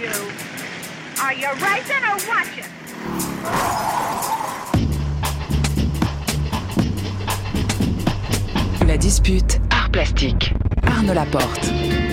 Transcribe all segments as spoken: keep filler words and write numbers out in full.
you. Are you racing or watching? La dispute, art plastique. Arnaud Laporte.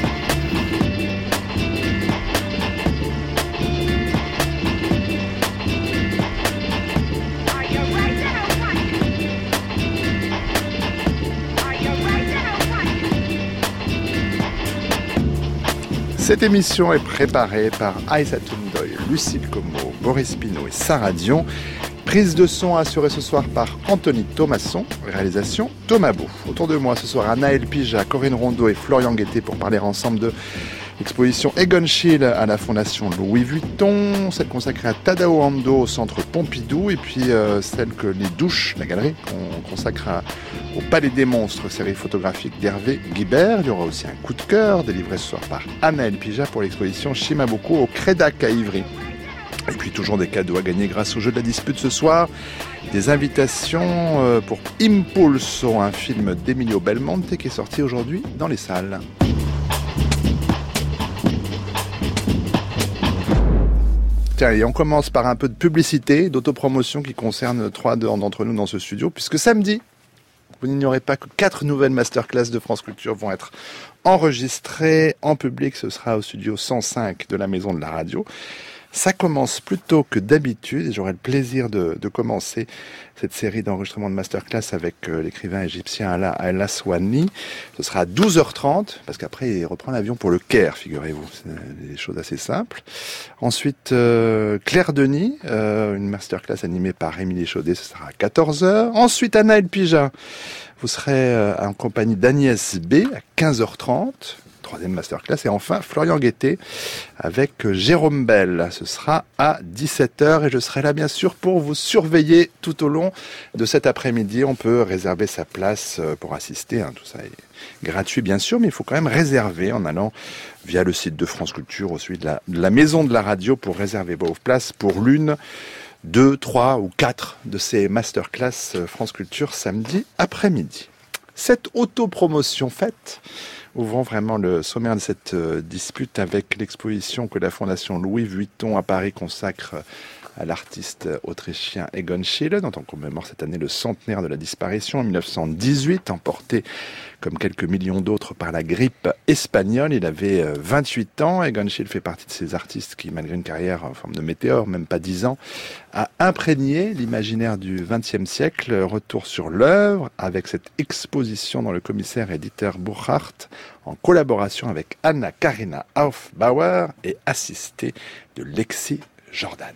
Cette émission est préparée par Aïssa Toundoy, Lucille Como, Boris Pinault et Sarah Dion. Prise de son assurée ce soir par Anthony Thomasson, réalisation Thomas Beau. Autour de moi ce soir, Anaël Pija, Corinne Rondeau et Florian Guettet pour parler ensemble de l'exposition Egon Schiele à la Fondation Louis Vuitton, celle consacrée à Tadao Ando au Centre Pompidou, et puis euh, celle que les douches, la galerie, qu'on consacre à, au Palais des Monstres, série photographique d'Hervé Guibert. Il y aura aussi un coup de cœur délivré ce soir par Anaël Pija pour l'exposition Shimabuku au Crédac à Ivry. Et puis toujours des cadeaux à gagner grâce au jeu de la dispute ce soir. Des invitations pour Impulso, un film d'Emilio Belmonte qui est sorti aujourd'hui dans les salles. Tiens, et on commence par un peu de publicité, d'autopromotion qui concerne trois d'entre nous dans ce studio, puisque samedi, vous n'ignorez pas que quatre nouvelles masterclass de France Culture vont être enregistrées en public. Ce sera au studio cent cinq de la Maison de la Radio. Ça commence plus tôt que d'habitude et j'aurai le plaisir de, de commencer cette série d'enregistrements de masterclass avec euh, l'écrivain égyptien Ala El Aswani. Ce sera à douze heures trente parce qu'après il reprend l'avion pour le Caire, figurez-vous. C'est des choses assez simples. Ensuite, euh, Claire Denis, euh, une masterclass animée par Émilie Chaudet, ce sera à quatorze heures. Ensuite, Anaël Pija, vous serez euh, en compagnie d'Agnès B à quinze heures trente. Troisième masterclass. Et enfin, Florian Guettet avec Jérôme Bell. Ce sera à dix-sept heures et je serai là, bien sûr, pour vous surveiller tout au long de cet après-midi. On peut réserver sa place pour assister. Hein. Tout ça est gratuit, bien sûr, mais il faut quand même réserver en allant via le site de France Culture, au suite de la, de la Maison de la Radio, pour réserver vos places pour l'une, deux, trois ou quatre de ces masterclass France Culture samedi après-midi. Cette autopromotion faite, ouvrons vraiment le sommaire de cette euh, dispute avec l'exposition que la Fondation Louis Vuitton à Paris consacre à l'artiste autrichien Egon Schiele, dont on commémore cette année le centenaire de la disparition en mille neuf cent dix-huit, emporté comme quelques millions d'autres par la grippe espagnole. Il avait euh, vingt-huit ans. Egon Schiele fait partie de ces artistes qui, malgré une carrière en forme de météore, même pas dix ans, a imprégné l'imaginaire du vingtième siècle. Retour sur l'œuvre avec cette exposition dont le commissaire est Dieter Burkhardt, en collaboration avec Anna-Karina Aufbauer et assistée de Lexi Jordan.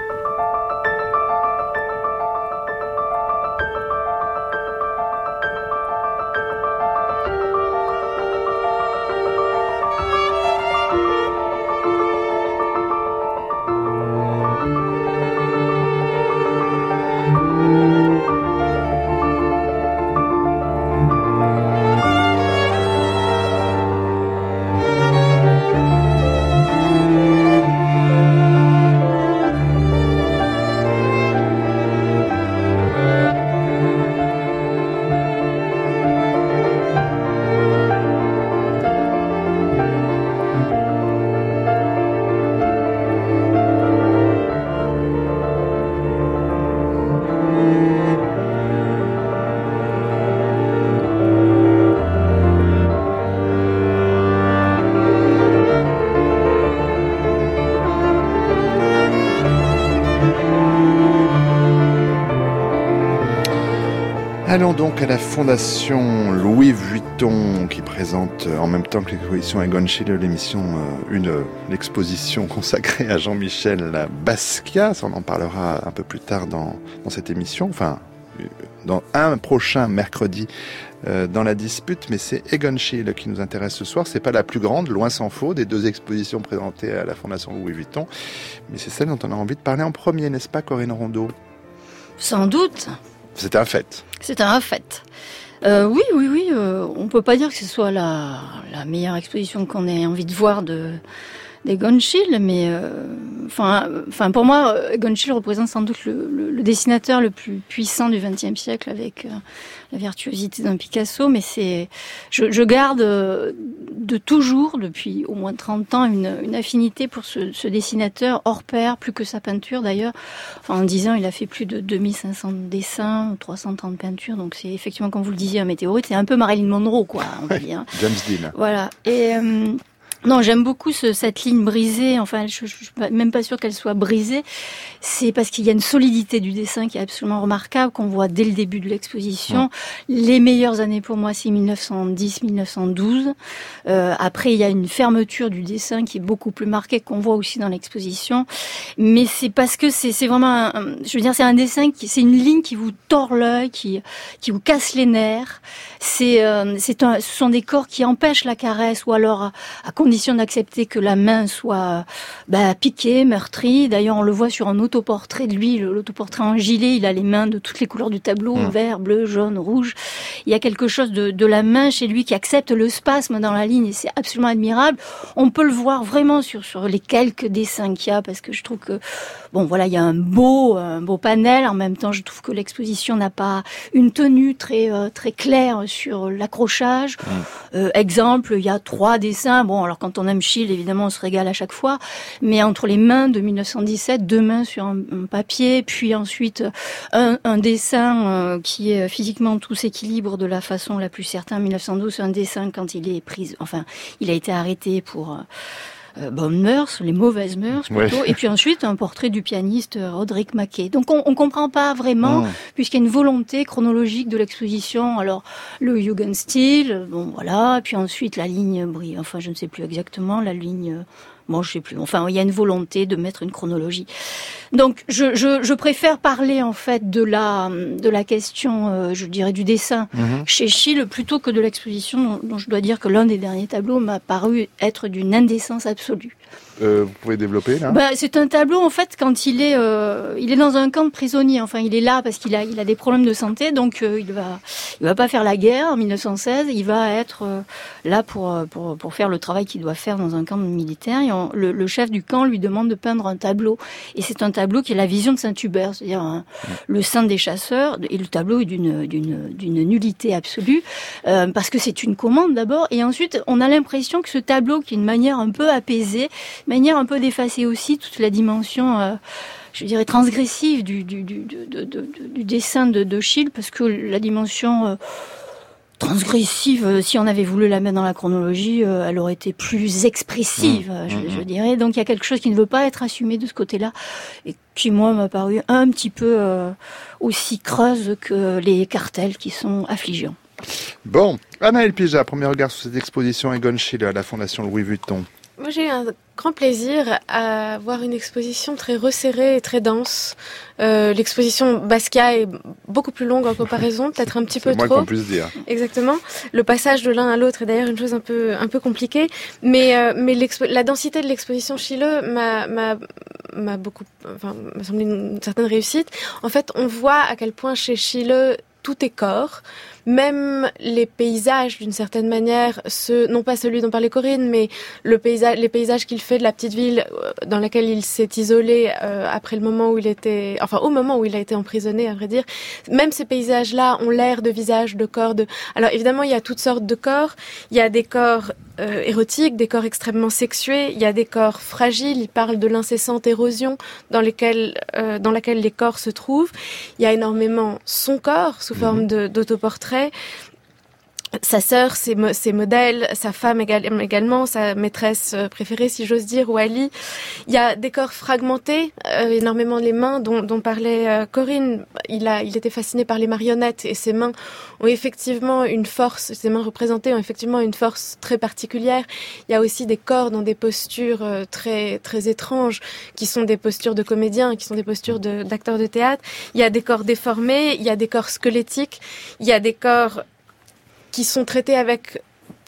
Allons donc à la Fondation Louis Vuitton qui présente en même temps que l'exposition Egon Schiele l'émission une l'exposition consacrée à Jean-Michel Basquiat. Ça, on en parlera un peu plus tard dans, dans cette émission, enfin dans un prochain mercredi euh, dans la dispute, mais c'est Egon Schiele qui nous intéresse ce soir. C'est pas la plus grande, loin s'en faut, des deux expositions présentées à la Fondation Louis Vuitton, mais c'est celle dont on a envie de parler en premier, n'est-ce pas, Corinne Rondeau ? Sans doute. C'est un fait. C'est un fait. Euh, oui, oui, oui. Euh, on peut pas dire que ce soit la, la meilleure exposition qu'on ait envie de voir de d'Egon Schiele, mais euh, enfin, enfin pour moi, Egon Schiele représente sans doute le, le, le dessinateur le plus puissant du vingtième siècle, avec euh, la virtuosité d'un Picasso. Mais c'est, je, je garde de toujours, depuis au moins trente ans, une, une affinité pour ce, ce dessinateur hors pair, plus que sa peinture d'ailleurs. Enfin, en dix ans, il a fait plus de deux mille cinq cents dessins, trois cent trente peintures. Donc c'est effectivement, comme vous le disiez, un météorite. C'est un peu Marilyn Monroe, quoi, on va dire. James Dean. Voilà. Et euh, non, j'aime beaucoup ce, cette ligne brisée. Enfin, je, je, je suis même pas sûre qu'elle soit brisée. C'est parce qu'il y a une solidité du dessin qui est absolument remarquable, qu'on voit dès le début de l'exposition. Ouais. Les meilleures années pour moi, c'est mille neuf cent dix mille neuf cent douze. Euh, après, il y a une fermeture du dessin qui est beaucoup plus marquée, qu'on voit aussi dans l'exposition. Mais c'est parce que c'est, c'est vraiment, un, je veux dire, c'est un dessin qui, c'est une ligne qui vous tord l'œil, qui, qui vous casse les nerfs. C'est, euh, c'est un, ce sont des corps qui empêchent la caresse, ou alors à, à condition d'accepter que la main soit bah, piquée, meurtrie. D'ailleurs, on le voit sur un autoportrait de lui, l'autoportrait en gilet, il a les mains de toutes les couleurs du tableau, mmh. vert, bleu, jaune, rouge. Il y a quelque chose de, de la main chez lui qui accepte le spasme dans la ligne, et c'est absolument admirable. On peut le voir vraiment sur, sur les quelques dessins qu'il y a, parce que je trouve que, bon voilà, il y a un beau, un beau panel. En même temps, je trouve que l'exposition n'a pas une tenue très, euh, très claire sur l'accrochage. Mmh. Euh, exemple, il y a trois dessins. Bon, alors quand on aime Schiele, évidemment, on se régale à chaque fois. Mais entre les mains de mille neuf cent dix-sept, deux mains sur un, un papier, puis ensuite un, un dessin euh, qui est physiquement tout s'équilibre de la façon la plus certaine. mille neuf cent douze, un dessin quand il est pris, enfin, il a été arrêté pour euh, bonnes mœurs, les mauvaises mœurs plutôt. Ouais. Et puis ensuite un portrait du pianiste Roderick Mackay. Donc on, on comprend pas vraiment, mmh. puisqu'il y a une volonté chronologique de l'exposition. Alors le Jugendstil, bon voilà, puis ensuite la ligne brille, enfin je ne sais plus exactement la ligne. Bon, je sais plus. Enfin, il y a une volonté de mettre une chronologie. Donc, je, je, je préfère parler en fait de la de la question, euh, je dirais, du dessin mmh. chez Schiele plutôt que de l'exposition, dont, dont je dois dire que l'un des derniers tableaux m'a paru être d'une indécence absolue. Euh, vous pouvez développer là ? Bah, c'est un tableau en fait quand il est euh, il est dans un camp de prisonniers. Enfin, il est là parce qu'il a il a des problèmes de santé, donc euh, il va il va pas faire la guerre en mille neuf cent seize. Il va être euh, là pour pour pour faire le travail qu'il doit faire dans un camp militaire. Et on, le, le chef du camp lui demande de peindre un tableau. Et c'est un tableau qui est la vision de Saint-Hubert, c'est-à-dire hein, ouais. le sein des chasseurs. Et le tableau est d'une d'une d'une nullité absolue euh, parce que c'est une commande d'abord, et ensuite on a l'impression que ce tableau, qui est une manière un peu apaisée, manière un peu d'effacer aussi toute la dimension, euh, je dirais, transgressive du, du, du, du, du, du, du dessin de, de Schiele, parce que la dimension euh, transgressive, euh, si on avait voulu la mettre dans la chronologie, euh, elle aurait été plus expressive, mmh, je, mmh. je dirais. Donc il y a quelque chose qui ne veut pas être assumé de ce côté-là, et qui, moi, m'a paru un petit peu euh, aussi creuse que les cartels qui sont affligeants. Bon, Anaëlle Pijat, premier regard sur cette exposition Egon Schiele à la Fondation Louis Vuitton. Moi, j'ai eu un grand plaisir à voir une exposition très resserrée et très dense. Euh, l'exposition Basquiat est beaucoup plus longue en comparaison, peut-être un petit peu trop. C'est moins qu'on puisse dire. Exactement. Le passage de l'un à l'autre est d'ailleurs une chose un peu un peu compliquée, mais euh, mais la densité de l'exposition Schiele m'a m'a m'a beaucoup, enfin, m'a semblé une certaine réussite. En fait, on voit à quel point chez Schiele tout est corps. Même les paysages, d'une certaine manière, ce, non pas celui dont parlait Corinne, mais le paysage, les paysages qu'il fait de la petite ville dans laquelle il s'est isolé euh, après le moment où il était, enfin au moment où il a été emprisonné, à vrai dire. Même ces paysages-là ont l'air de visages, de corps. De... Alors évidemment, il y a toutes sortes de corps. Il y a des corps euh, érotiques, des corps extrêmement sexués. Il y a des corps fragiles. Il parle de l'incessante érosion dans lesquelles, euh, dans laquelle les corps se trouvent. Il y a énormément son corps sous forme de, d'autoportrait. Sa sœur, ses, mo- ses modèles, sa femme égal- également, sa maîtresse préférée, si j'ose dire, Wally. Il y a des corps fragmentés, euh, énormément les mains dont, dont parlait euh, Corinne. Il a, il était fasciné par les marionnettes, et ses mains ont effectivement une force, ses mains représentées ont effectivement une force très particulière. Il y a aussi des corps dans des postures euh, très, très étranges, qui sont des postures de comédiens, qui sont des postures de, d'acteurs de théâtre. Il y a des corps déformés, il y a des corps squelettiques, il y a des corps qui sont traités avec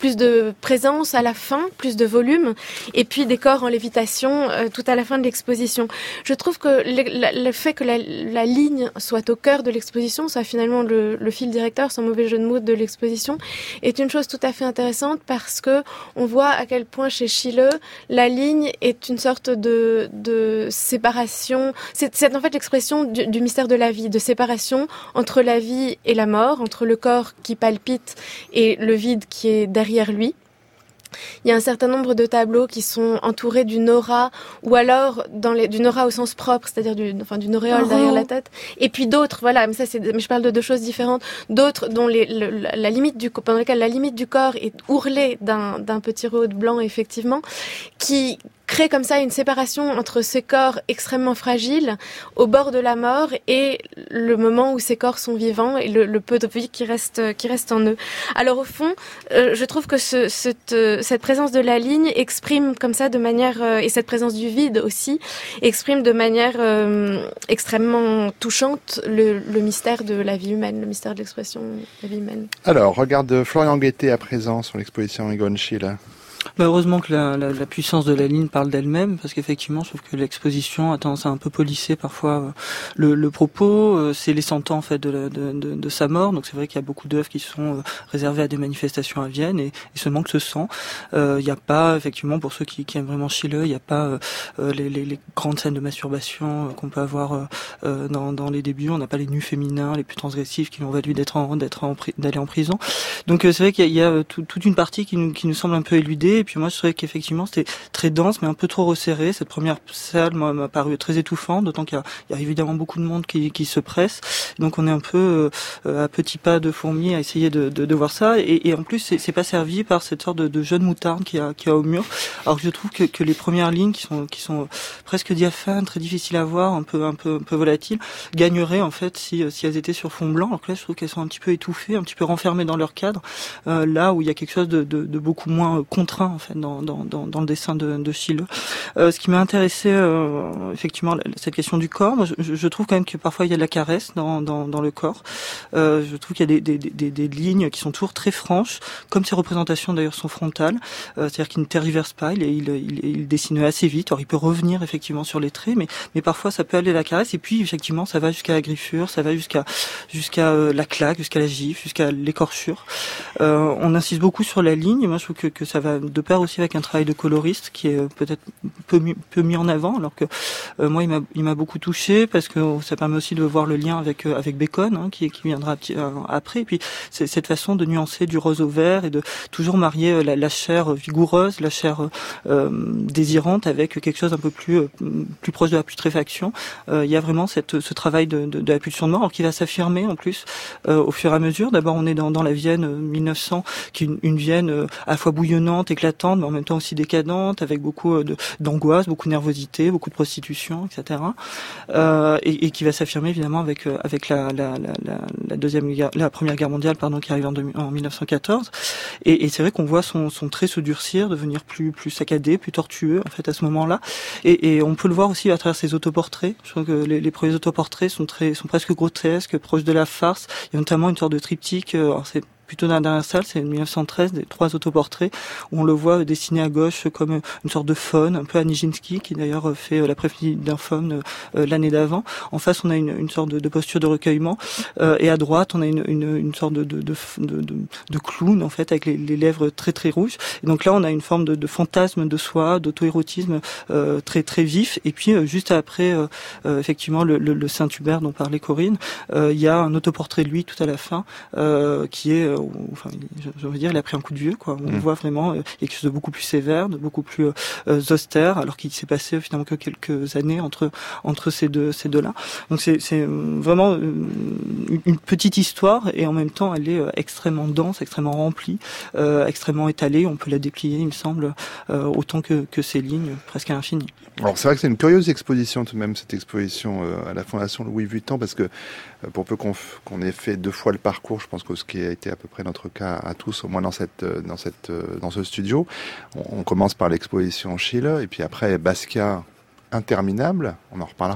plus de présence à la fin, plus de volume, et puis des corps en lévitation euh, tout à la fin de l'exposition. Je trouve que le, le fait que la, la ligne soit au cœur de l'exposition, soit finalement le, le fil directeur, sans mauvais jeu de mots, de l'exposition, est une chose tout à fait intéressante parce que on voit à quel point chez Schiele, la ligne est une sorte de, de séparation. C'est, c'est en fait l'expression du, du mystère de la vie, de séparation entre la vie et la mort, entre le corps qui palpite et le vide qui est derrière lui. Il y a un certain nombre de tableaux qui sont entourés d'une aura, ou alors dans les, d'une aura au sens propre, c'est-à-dire d'une, enfin, d'une auréole oh. derrière la tête. Et puis d'autres, voilà, mais ça c'est, mais je parle de deux choses différentes. D'autres dont les, le, la limite du, pendant lesquelles la limite du corps est ourlée d'un, d'un petit rehaude blanc, effectivement, qui crée comme ça une séparation entre ces corps extrêmement fragiles au bord de la mort et le moment où ces corps sont vivants et le, le peu de vie qui reste qui reste en eux. Alors au fond, euh, je trouve que ce, cette, euh, cette présence de la ligne exprime comme ça de manière euh, et cette présence du vide aussi exprime de manière euh, extrêmement touchante le, le mystère de la vie humaine, le mystère de l'expression de la vie humaine. Alors, regarde Florian Guettet à présent sur l'exposition Egon Schiele. Bah heureusement que la, la, la puissance de la ligne parle d'elle-même, parce qu'effectivement, je trouve que l'exposition a tendance à un peu polisser parfois euh, le, le propos. Euh, c'est les cent ans en fait de, la, de, de, de sa mort, donc c'est vrai qu'il y a beaucoup d'œuvres qui sont euh, réservées à des manifestations à Vienne, et, et ce manque se sent. Il euh, n'y a pas, effectivement, pour ceux qui, qui aiment vraiment Schiele, il n'y a pas euh, les, les, les grandes scènes de masturbation euh, qu'on peut avoir euh, dans, dans les débuts. On n'a pas les nus féminins les plus transgressifs qui lui ont valu d'être en, d'être en, d'aller en prison. Donc euh, c'est vrai qu'il y a, il y a tout, toute une partie qui nous, qui nous semble un peu éludée. Et puis moi, je trouvais qu'effectivement, c'était très dense, mais un peu trop resserré. Cette première salle, moi, m'a paru très étouffante, d'autant qu'il y a, il y a évidemment beaucoup de monde qui, qui se presse. Donc, on est un peu euh, à petits pas de fourmis à essayer de, de, de voir ça. Et, et en plus, c'est, c'est pas servi par cette sorte de, de jeune moutarde qu'il y a, qu'il y a au mur. Alors que je trouve que, que les premières lignes, qui sont, qui sont presque diaphanes, très difficiles à voir, un peu, un peu, un peu volatiles, gagneraient en fait si, si elles étaient sur fond blanc. Alors que là, je trouve qu'elles sont un petit peu étouffées, un petit peu renfermées dans leur cadre. Euh, là où il y a quelque chose de, de, de beaucoup moins contraint en fait dans, dans, dans, dans le dessin de, de Schiele. Euh, ce qui m'a intéressé, euh, effectivement, cette question du corps, moi, je, je trouve quand même que parfois il y a de la caresse dans, dans, dans le corps. Euh, je trouve qu'il y a des, des, des, des lignes qui sont toujours très franches, comme ces représentations d'ailleurs sont frontales, euh, c'est-à-dire qu'il ne tergiverse pas, il, il, il, il dessine assez vite. Alors il peut revenir effectivement sur les traits, mais, mais parfois ça peut aller à la caresse, et puis effectivement ça va jusqu'à la griffure, ça va jusqu'à, jusqu'à euh, la claque, jusqu'à la gifle, jusqu'à l'écorchure. Euh, on insiste beaucoup sur la ligne, et moi je trouve que, que ça va de pair aussi avec un travail de coloriste qui est peut-être peu, peu mis en avant, alors que euh, moi il m'a, il m'a beaucoup touché parce que ça permet aussi de voir le lien avec euh, avec Bacon, hein, qui, qui viendra euh, après. Et puis c'est cette façon de nuancer du rose au vert et de toujours marier euh, la, la chair vigoureuse, la chair euh, désirante avec quelque chose un peu plus euh, plus proche de la putréfaction. Euh, il y a vraiment cette, ce travail de, de, de la pulsion de mort, alors qui va s'affirmer en plus euh, au fur et à mesure. D'abord on est dans, dans la Vienne euh, mille neuf cents, qui est une, une Vienne euh, à la fois bouillonnante, éclatante, mais en même temps aussi décadente, avec beaucoup de, d'angoisse, beaucoup de nervosité, beaucoup de prostitution, et cetera. Euh, et, et qui va s'affirmer évidemment avec avec la, la, la, la deuxième guerre, la première guerre mondiale, pardon, qui arrive en, en mille neuf cent quatorze. Et, et c'est vrai qu'on voit son, son trait se durcir, devenir plus plus saccadé, plus tortueux en fait à ce moment-là. Et, et on peut le voir aussi à travers ses autoportraits. Je trouve que les, les premiers autoportraits sont très, sont presque grotesques, proches de la farce. Il y a notamment une sorte de triptyque. Alors c'est plutôt dans la dernière salle, c'est mille neuf cent treize, des trois autoportraits, où on le voit dessiné à gauche comme une sorte de faune, un peu à Nijinsky, qui d'ailleurs fait la préférence d'un faune euh, l'année d'avant. En face, on a une, une sorte de, de posture de recueillement, euh, et à droite, on a une, une, une sorte de, de, de, de, de, de clown, en fait, avec les, les lèvres très très rouges. Et donc là, on a une forme de, de fantasme de soi, d'auto-érotisme euh, très très vif. Et puis, euh, juste après, euh, euh, effectivement, le, le, le Saint-Hubert dont parlait Corinne, euh, il y a un autoportrait de lui tout à la fin, euh, qui est euh, enfin, je veux dire, il a pris un coup de vieux, quoi. On mmh. voit vraiment euh, quelque chose de beaucoup plus sévère, de beaucoup plus euh, austère, alors qu'il s'est passé finalement que quelques années entre entre ces deux ces deux-là. Donc c'est c'est vraiment une, une petite histoire, et en même temps, elle est extrêmement dense, extrêmement remplie, euh, extrêmement étalée. On peut la déplier, il me semble, euh, autant que que ces lignes, presque à l'infini. Alors c'est vrai que c'est une curieuse exposition tout de même, cette exposition euh, à la Fondation Louis Vuitton, parce que euh, pour peu qu'on, f- qu'on ait fait deux fois le parcours, je pense que ce qui a été à peu près notre cas à tous, au moins dans cette dans cette dans ce studio, on, on commence par l'exposition Schiele, et puis après Basquiat interminable, on en reparlera,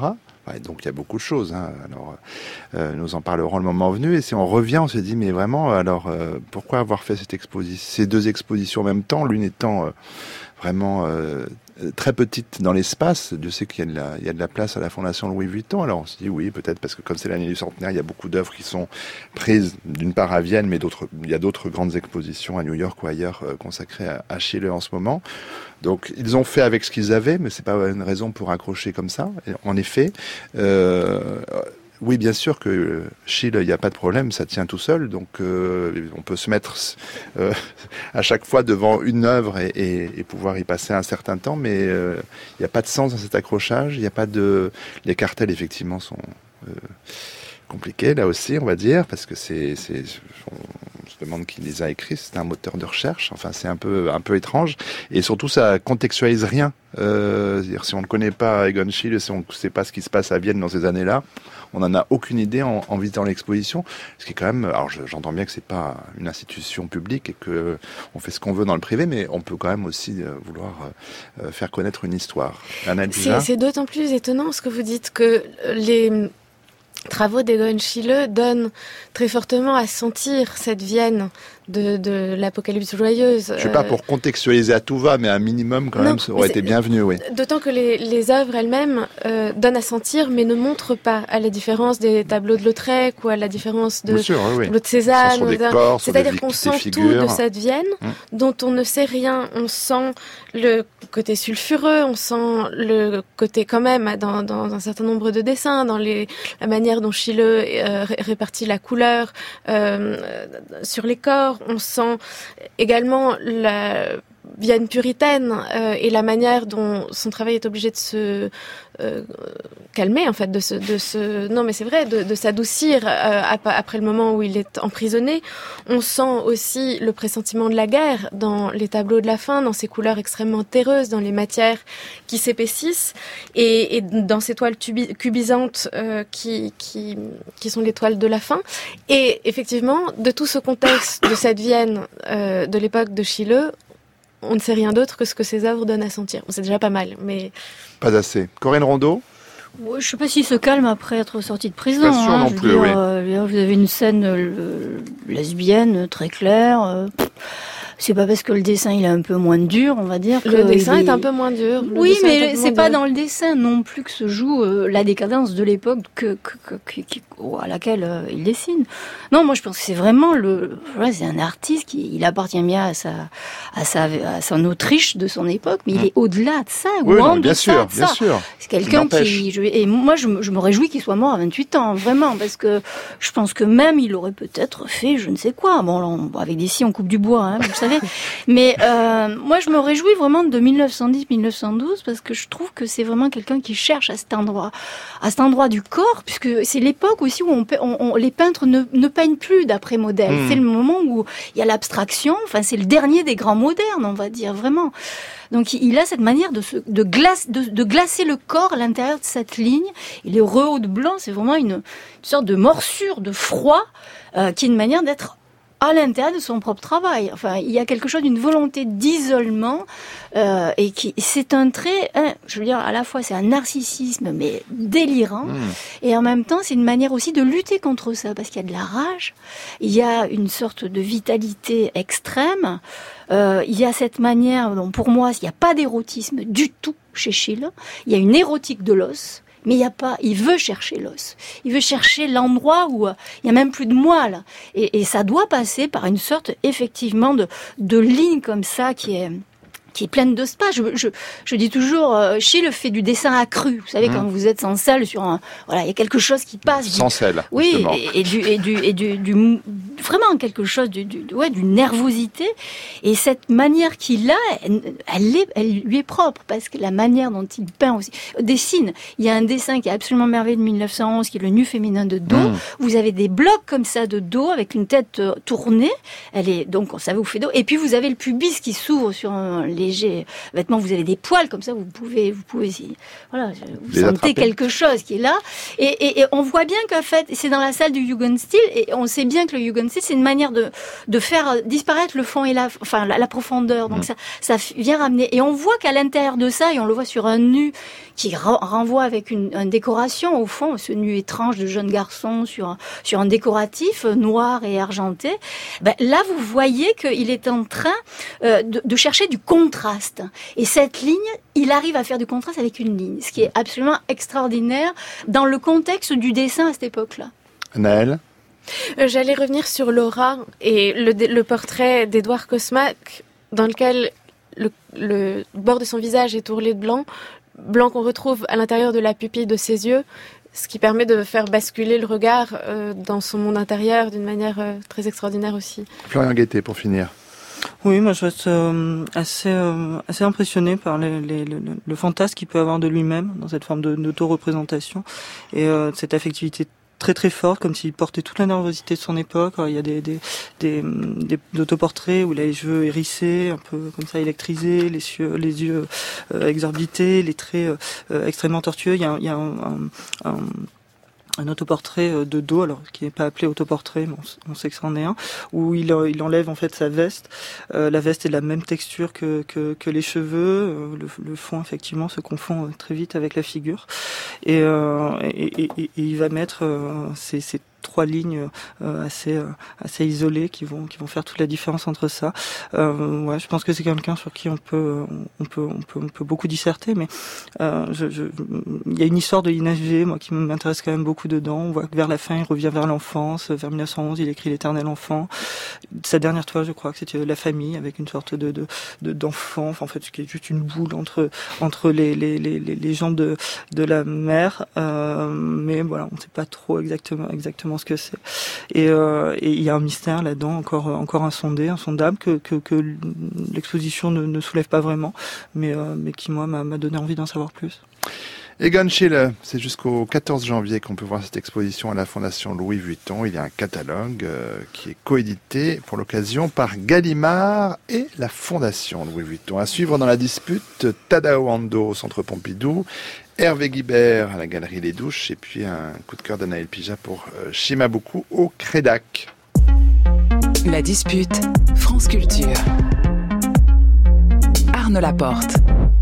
Ouais, donc il y a beaucoup de choses. Hein. Alors, euh, nous en parlerons le moment venu. Et si on revient, on se dit, mais vraiment, alors euh, pourquoi avoir fait cette exposition, ces deux expositions en même temps, l'une étant euh, vraiment euh, très petite dans l'espace. Dieu sait qu'il y a, de la, il y a de la place à la Fondation Louis Vuitton. Alors on se dit oui, peut-être parce que comme c'est l'année du centenaire, il y a beaucoup d'œuvres qui sont prises d'une part à Vienne, mais d'autres, il y a d'autres grandes expositions à New York ou ailleurs euh, consacrées à, à Schiele en ce moment. Donc ils ont fait avec ce qu'ils avaient, mais c'est pas une raison pour accrocher comme ça. Et en effet, euh, oui, bien sûr que Schiele, il n'y a pas de problème, ça tient tout seul. Donc euh, on peut se mettre euh, à chaque fois devant une œuvre et, et, et pouvoir y passer un certain temps, mais euh, il n'y a pas de sens dans cet accrochage. Il n'y a pas de, les cartels effectivement sont euh, compliqués là aussi, on va dire, parce que c'est, c'est on se demande qui les a écrits. C'est un moteur de recherche. Enfin, c'est un peu un peu étrange et surtout ça contextualise rien. Euh, c'est-à-dire si on ne connaît pas Egon Schiele, si on ne sait pas ce qui se passe à Vienne dans ces années-là, on n'en a aucune idée en, en visitant l'exposition. Ce qui est quand même, alors je, j'entends bien que c'est pas une institution publique et que on fait ce qu'on veut dans le privé, mais on peut quand même aussi euh, vouloir euh, faire connaître une histoire. C'est, c'est d'autant plus étonnant ce que vous dites que les travaux d'Egon Schiele donnent très fortement à sentir cette Vienne de, de l'apocalypse joyeuse. Je suis pas pour contextualiser à tout va, mais un minimum quand non, même ça aurait été bienvenu, oui. D'autant que les, les œuvres elles-mêmes euh, donnent à sentir, mais ne montrent pas, à la différence des tableaux de Lautrec ou à la différence de sûr, oui, oui. tableaux de Cézanne. Des corps, c'est-à-dire des, qu'on des sent figures. tout de cette Vienne, hum. dont on ne sait rien. On sent le côté sulfureux, on sent le côté quand même dans, dans un certain nombre de dessins, dans les, la manière dont Schiele euh, répartit la couleur euh, sur les corps. On sent également la Vienne puritaine euh, et la manière dont son travail est obligé de se euh, calmer, en fait, de se, de se, non mais c'est vrai, de, de s'adoucir euh, après le moment où il est emprisonné. On sent aussi le pressentiment de la guerre dans les tableaux de la fin, dans ces couleurs extrêmement terreuses, dans les matières qui s'épaississent et, et dans ces toiles tubi- cubisantes euh, qui, qui, qui sont les toiles de la fin. Et effectivement, de tout ce contexte de cette Vienne euh, de l'époque de Schiele, on ne sait rien d'autre que ce que ces œuvres donnent à sentir. C'est déjà pas mal, mais... Pas assez. Corinne Rondeau ? Ouais, je ne sais pas s'il se calme après être sorti de prison. Pas sûr hein, non je plus, veux dire, oui. euh, vous avez une scène euh, lesbienne très claire. Euh, c'est pas parce que le dessin il est un peu moins dur, on va dire. Le dessin est... est un peu moins dur. Le oui, mais c'est pas dur. dans le dessin non plus que se joue euh, la décadence de l'époque que, que, que, que, à laquelle euh, il dessine. Non, moi je pense que c'est vraiment le. Ouais, c'est un artiste qui il appartient bien à sa à sa à son Autriche de son époque, mais mmh. il est au-delà de ça. Oui, ou en non, bien sûr, de bien ça. sûr. C'est quelqu'un qui. Je, et moi, je me, je me réjouis qu'il soit mort à vingt-huit ans, vraiment, parce que je pense que même il aurait peut-être fait je ne sais quoi. Bon, là, on, avec des scies, on coupe du bois, hein, vous savez. Mais euh, moi, je me réjouis vraiment de dix-neuf cent dix dix-neuf cent douze parce que je trouve que c'est vraiment quelqu'un qui cherche à cet endroit, à cet endroit du corps, puisque c'est l'époque aussi où on, on, on, les peintres ne, ne peignent plus d'après modèle. Mmh. C'est le moment où il y a l'abstraction. Enfin, c'est le dernier des grands modernes, on va dire vraiment. Donc, il a cette manière de, se, de, glace, de, de glacer le corps à l'intérieur de cette ligne. Et les rehauts de blanc, c'est vraiment une, une sorte de morsure, de froid, euh, qui est une manière d'être à l'intérieur de son propre travail. Enfin, il y a quelque chose d'une volonté d'isolement euh, et qui c'est un trait, hein, je veux dire, à la fois c'est un narcissisme mais délirant mmh. et en même temps c'est une manière aussi de lutter contre ça parce qu'il y a de la rage, il y a une sorte de vitalité extrême, euh, il y a cette manière, donc pour moi il n'y a pas d'érotisme du tout chez Schiele, il y a une érotique de l'os. Mais il y a pas, il veut chercher l'os. Il veut chercher l'endroit où euh, il y a même plus de moelle. Et, et ça doit passer par une sorte, effectivement, de, de ligne comme ça qui est, qui est pleine de spas. Je, je, je dis toujours, euh, Schiele fait du dessin accru. Vous savez, mmh. quand vous êtes sans sel sur un, voilà, il y a quelque chose qui passe. Sans du, sel. Oui, justement. et, et du, et du, et du, du, vraiment quelque chose du, du, ouais, d'une nervosité. Et cette manière qu'il a, elle, elle, est, elle lui est propre parce que la manière dont il peint aussi, dessine. Il y a un dessin qui est absolument merveilleux de mille neuf cent onze, qui est le nu féminin de dos. Mmh. Vous avez des blocs comme ça de dos avec une tête euh, tournée. Elle est donc, on savait, vous fait dos. Et puis vous avez le pubis qui s'ouvre sur un léger vêtement, vous avez des poils comme ça, vous pouvez, vous pouvez, voilà, vous les sentez attraper. quelque chose qui est là, et, et, et on voit bien qu'en fait, c'est dans la salle du Jugendstil, et on sait bien que le Jugendstil, sais, c'est une manière de de faire disparaître le fond et la, enfin la, la profondeur. Donc mmh. ça, ça vient ramener. Et on voit qu'à l'intérieur de ça, et on le voit sur un nu qui re- renvoie avec une, une décoration au fond, ce nu étrange de jeune garçon sur un, sur un décoratif noir et argenté. Ben là, vous voyez qu'il est en train euh, de, de chercher du contraste. Et cette ligne, il arrive à faire du contraste avec une ligne, ce qui est absolument extraordinaire dans le contexte du dessin à cette époque-là. Naël ? euh, J'allais revenir sur Laura et le, le portrait d'Édouard Cosmac, dans lequel le, le bord de son visage est ourlé de blanc, blanc qu'on retrouve à l'intérieur de la pupille de ses yeux, ce qui permet de faire basculer le regard euh, dans son monde intérieur d'une manière euh, très extraordinaire aussi. Florian Guettet, pour finir. Oui, moi je reste euh, assez euh, assez impressionné par les, les, le, le fantasme qu'il peut avoir de lui-même dans cette forme de, d'auto-représentation et euh, cette affectivité très très forte, comme s'il portait toute la nervosité de son époque. Alors, il y a des des des, des autoportraits où il a les cheveux hérissés, un peu comme ça électrisés, les yeux les yeux euh, exorbités, les traits euh, extrêmement tortueux. Il y a il y a un, un, un un autoportrait de dos, alors qui n'est pas appelé autoportrait, mais on sait que c'en est un, où il, il enlève en fait sa veste. Euh, la veste est de la même texture que, que, que les cheveux. Le, le fond effectivement se confond très vite avec la figure. Et, euh, et, et, et il va mettre euh, ces, ces trois lignes euh, assez euh, assez isolées qui vont qui vont faire toute la différence entre ça. Euh, ouais, je pense que c'est quelqu'un sur qui on peut on peut on peut on peut beaucoup disserter, mais euh, je, je, il y a une histoire de l'I N H V, moi, qui m'intéresse quand même beaucoup dedans. On voit que vers la fin, il revient vers l'enfance. Vers mille neuf cent onze, il écrit l'Éternel enfant. Sa dernière toile, je crois que c'était La famille, avec une sorte de de, de d'enfant, enfin, en fait, ce qui est juste une boule entre entre les les les les jambes de de la mère. Euh, mais voilà, on ne sait pas trop exactement exactement ce que c'est. Et euh, et il y a un mystère là-dedans, encore encore insondé, insondable, que que que l'exposition ne, ne soulève pas vraiment, mais euh, mais qui moi m'a, m'a donné envie d'en savoir plus. Egon Schiele, c'est jusqu'au quatorze janvier qu'on peut voir cette exposition à la Fondation Louis Vuitton. Il y a un catalogue euh, qui est coédité pour l'occasion par Gallimard et la Fondation Louis Vuitton. À suivre dans la dispute, Tadao Ando au Centre Pompidou, Hervé Guibert à la Galerie Les Douches, et puis un coup de cœur d'Anaël Pija pour euh, Shimabuku au Crédac. La dispute, France Culture. Arnaud Laporte.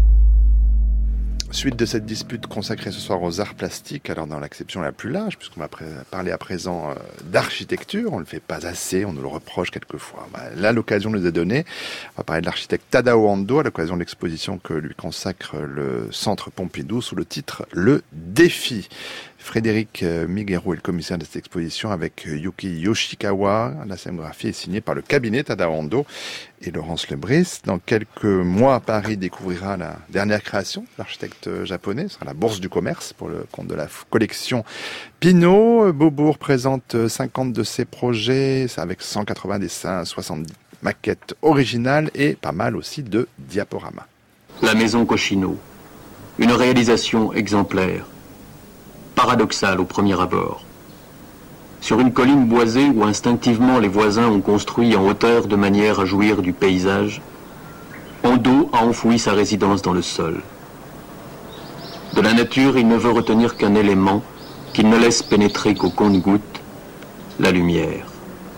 Suite de cette dispute consacrée ce soir aux arts plastiques, alors dans l'acception la plus large, puisqu'on va pré- parler à présent euh, d'architecture, on ne le fait pas assez, on nous le reproche quelquefois. Bah, là, l'occasion nous est donnée. On va parler de l'architecte Tadao Ando à l'occasion de l'exposition que lui consacre le Centre Pompidou sous le titre Le Défi. Frédéric Miguero est le commissaire de cette exposition avec Yuki Yoshikawa. La scénographie est signée par le cabinet Tadao Ando et Laurence Lebris. Dans quelques mois, Paris découvrira la dernière création de l'architecte japonais. Ce sera la Bourse du commerce pour le compte de la collection Pinault. Beaubourg présente cinquante de ses projets avec cent quatre-vingts dessins, soixante-dix maquettes originales et pas mal aussi de diaporamas. La maison Cochino, une réalisation exemplaire. Paradoxal au premier abord. Sur une colline boisée où instinctivement les voisins ont construit en hauteur de manière à jouir du paysage, Ando a enfoui sa résidence dans le sol. De la nature, il ne veut retenir qu'un élément qu'il ne laisse pénétrer qu'au compte-gouttes, la lumière.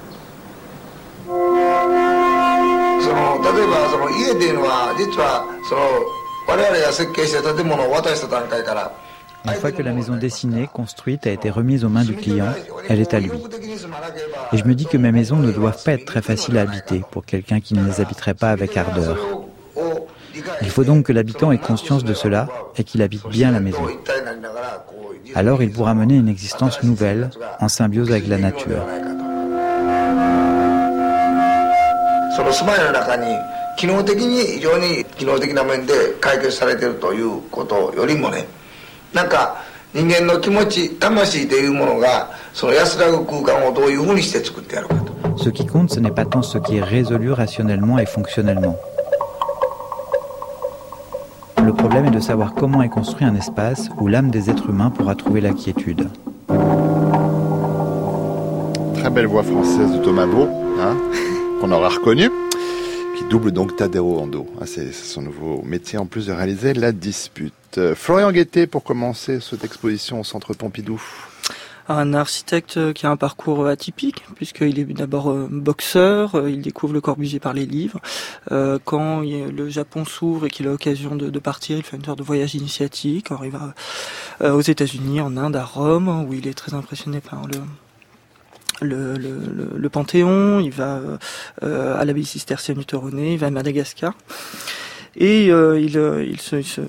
Une fois que la maison dessinée, construite, a été remise aux mains du client, elle est à lui. Et je me dis que mes maisons ne doivent pas être très faciles à habiter pour quelqu'un qui ne les habiterait pas avec ardeur. Il faut donc que l'habitant ait conscience de cela et qu'il habite bien la maison. Alors il pourra mener une existence nouvelle, en symbiose avec la nature. Ce qui compte, ce n'est pas tant ce qui est résolu rationnellement et fonctionnellement. Le problème est de savoir comment est construit un espace où l'âme des êtres humains pourra trouver la quiétude. Très belle voix française de Thomas Beau, hein, qu'on aura reconnu, qui double donc Tadao Ando. Ah, c'est, c'est son nouveau métier en plus de réaliser la dispute. Euh, Florian Guettet, pour commencer cette exposition au Centre Pompidou. Un architecte qui a un parcours atypique, puisqu'il est d'abord euh, boxeur, euh, il découvre Le Corbusier par les livres. Euh, quand il, le Japon s'ouvre et qu'il a l'occasion de, de partir, il fait une sorte de voyage initiatique. Alors il va euh, aux États-Unis, en Inde, à Rome, où il est très impressionné par le Le, le, le, le Panthéon, il va euh, à l'abbaye cistercienne du Toronnet, il va à Madagascar. Et euh, il, il se... Il se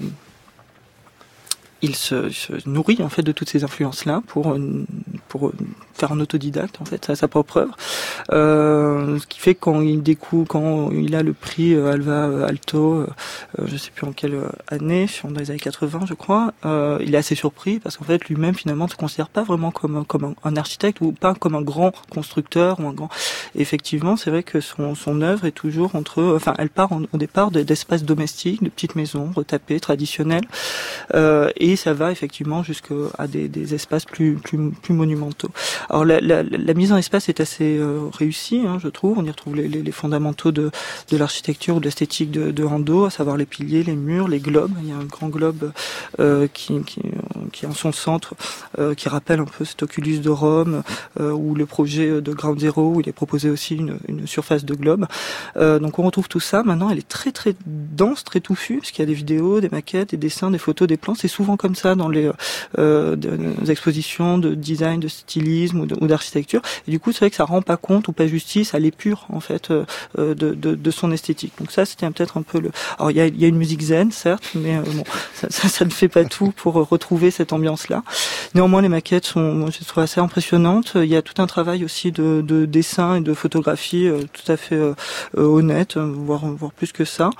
Il se, se nourrit en fait de toutes ces influences-là pour pour faire un autodidacte en fait à sa propre œuvre. Euh, ce qui fait que quand il découvre, quand il a le prix Alva Alto, euh, je sais plus en quelle année, dans les années quatre-vingts je crois, euh, il est assez surpris parce qu'en fait lui-même finalement ne se considère pas vraiment comme comme un, un architecte ou pas comme un grand constructeur ou un grand. Et effectivement, c'est vrai que son son œuvre est toujours entre, enfin elle part en, au départ d'espaces domestiques, de petites maisons retapées traditionnelles. Euh, et ça va effectivement jusqu'à des, des espaces plus, plus, plus monumentaux. Alors la, la, la mise en espace est assez euh, réussie, hein, je trouve. On y retrouve les, les, les fondamentaux de, de l'architecture ou de l'esthétique de, de Ando, à savoir les piliers, les murs, les globes. Il y a un grand globe euh, qui, qui, qui est en son centre, euh, qui rappelle un peu cet Oculus de Rome, euh, ou le projet de Ground Zero, où il est proposé aussi une, une surface de globe. Euh, donc on retrouve tout ça. Maintenant, elle est très très dense, très touffue, parce qu'il y a des vidéos, des maquettes, des dessins, des photos, des plans. C'est souvent comme ça dans les euh, des expositions de design, de stylisme ou, de, ou d'architecture. Et du coup, c'est vrai que ça rend pas compte ou pas justice à l'épure en fait euh, de, de, de son esthétique. Donc ça, c'était peut-être un peu le. Alors il y a, il y a une musique zen, certes, mais euh, bon, ça, ça, ça ne fait pas tout pour retrouver cette ambiance-là. Néanmoins, les maquettes sont, moi, je trouve assez impressionnantes. Il y a tout un travail aussi de, de dessin et de photographie euh, tout à fait euh, euh, honnête, voire, voire plus que ça.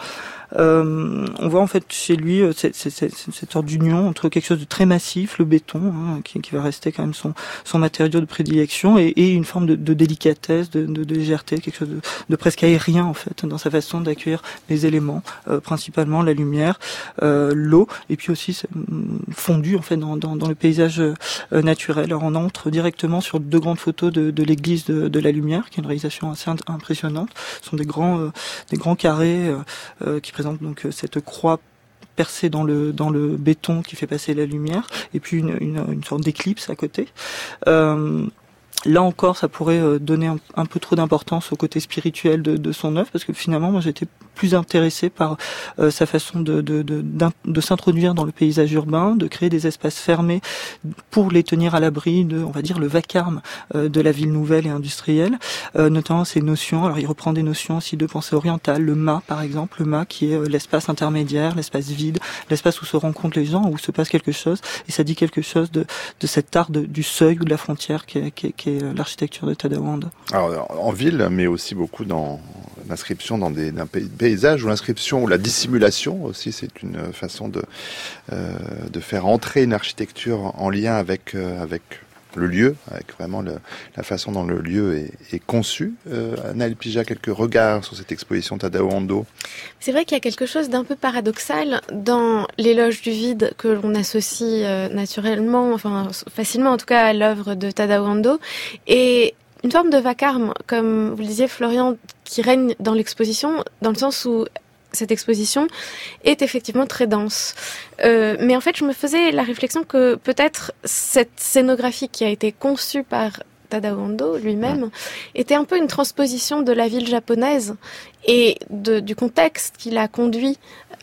Euh, on voit en fait chez lui euh, cette, cette, cette, cette sorte d'union entre quelque chose de très massif, le béton, hein, qui, qui va rester quand même son, son matériau de prédilection, et, et une forme de, de délicatesse, de, de, de légèreté, quelque chose de, de presque aérien en fait dans sa façon d'accueillir les éléments, euh, principalement la lumière, euh, l'eau, et puis aussi c'est fondu en fait dans, dans, dans le paysage euh, naturel. Alors on entre directement sur deux grandes photos de, de l'église de, de la Lumière, qui est une réalisation assez impressionnante. Ce sont des grands, euh, des grands carrés euh, euh, qui présente donc cette croix percée dans le dans le béton qui fait passer la lumière, et puis une, une, une sorte d'éclipse à côté. Euh, Là encore, ça pourrait donner un, un peu trop d'importance au côté spirituel de, de son œuvre, parce que finalement, moi, j'étais plus intéressé par euh, sa façon de, de, de, de s'introduire dans le paysage urbain, de créer des espaces fermés pour les tenir à l'abri de, on va dire, le vacarme euh, de la ville nouvelle et industrielle, euh, notamment ces notions. Alors, il reprend des notions aussi de pensée orientale, le mât, par exemple, le mât qui est euh, l'espace intermédiaire, l'espace vide, l'espace où se rencontrent les gens, où se passe quelque chose, et ça dit quelque chose de, de cet art de, du seuil ou de la frontière qui est, qui est, qui est l'architecture de Tadao Ando. Alors, en ville, mais aussi beaucoup dans l'inscription dans des, d'un paysage, ou l'inscription ou la dissimulation aussi, c'est une façon de, euh, de faire entrer une architecture en lien avec, euh, avec le lieu, avec vraiment le, la façon dont le lieu est, est conçu. Euh, Anaëlle Pija, quelques regards sur cette exposition Tadao Ando. C'est vrai qu'il y a quelque chose d'un peu paradoxal dans l'éloge du vide que l'on associe euh, naturellement, enfin facilement en tout cas, à l'œuvre de Tadao Ando, et une forme de vacarme, comme vous le disiez Florian, qui règne dans l'exposition, dans le sens où cette exposition est effectivement très dense. Euh, mais en fait, je me faisais la réflexion que peut-être cette scénographie qui a été conçue par Tadao Ando lui-même était un peu une transposition de la ville japonaise et de, du contexte qui l'a conduit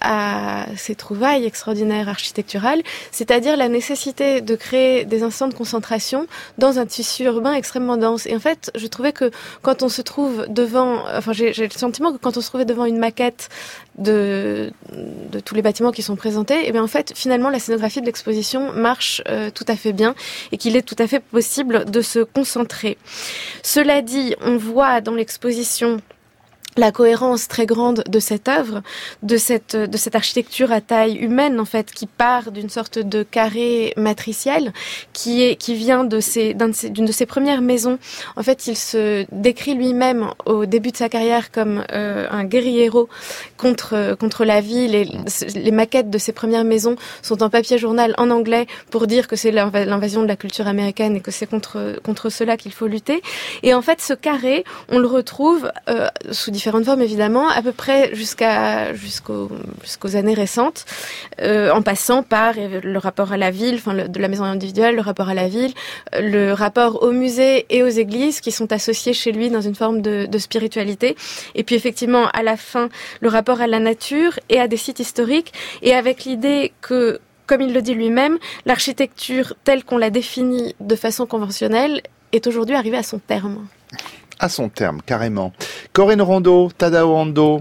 à ces trouvailles extraordinaires architecturales, c'est-à-dire la nécessité de créer des instants de concentration dans un tissu urbain extrêmement dense. Et en fait, je trouvais que quand on se trouve devant, enfin j'ai, j'ai le sentiment que quand on se trouvait devant une maquette de, de tous les bâtiments qui sont présentés, et bien en fait, finalement, la scénographie de l'exposition marche euh, tout à fait bien et qu'il est tout à fait possible de se concentrer. Cela dit, on voit dans l'exposition la cohérence très grande de cette œuvre, de cette de cette architecture à taille humaine en fait, qui part d'une sorte de carré matriciel, qui est qui vient de ses d'un de ses, d'une de ses premières maisons. En fait, il se décrit lui-même au début de sa carrière comme euh, un guerriero contre contre la ville. Et les maquettes de ses premières maisons sont en papier journal en anglais pour dire que c'est l'invasion de la culture américaine et que c'est contre contre cela qu'il faut lutter. Et en fait, ce carré, on le retrouve euh, sous différentes différentes formes évidemment, à peu près jusqu'à jusqu'aux jusqu'aux années récentes, euh, en passant par le rapport à la ville, enfin le, de la maison individuelle, le rapport à la ville, le rapport aux musées et aux églises qui sont associés chez lui dans une forme de, de spiritualité, et puis effectivement à la fin le rapport à la nature et à des sites historiques, et avec l'idée que, comme il le dit lui-même, l'architecture telle qu'on l'a définie de façon conventionnelle est aujourd'hui arrivée à son terme. À son terme, carrément. Corinne Rondeau, Tadao Ando.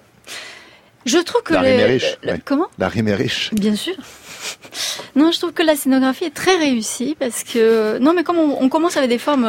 Je trouve que la rime les... est riche. le... Ouais. Comment ? La rime est riche. Bien sûr. Non, je trouve que la scénographie est très réussie parce que non, mais comme on, on commence avec des formes,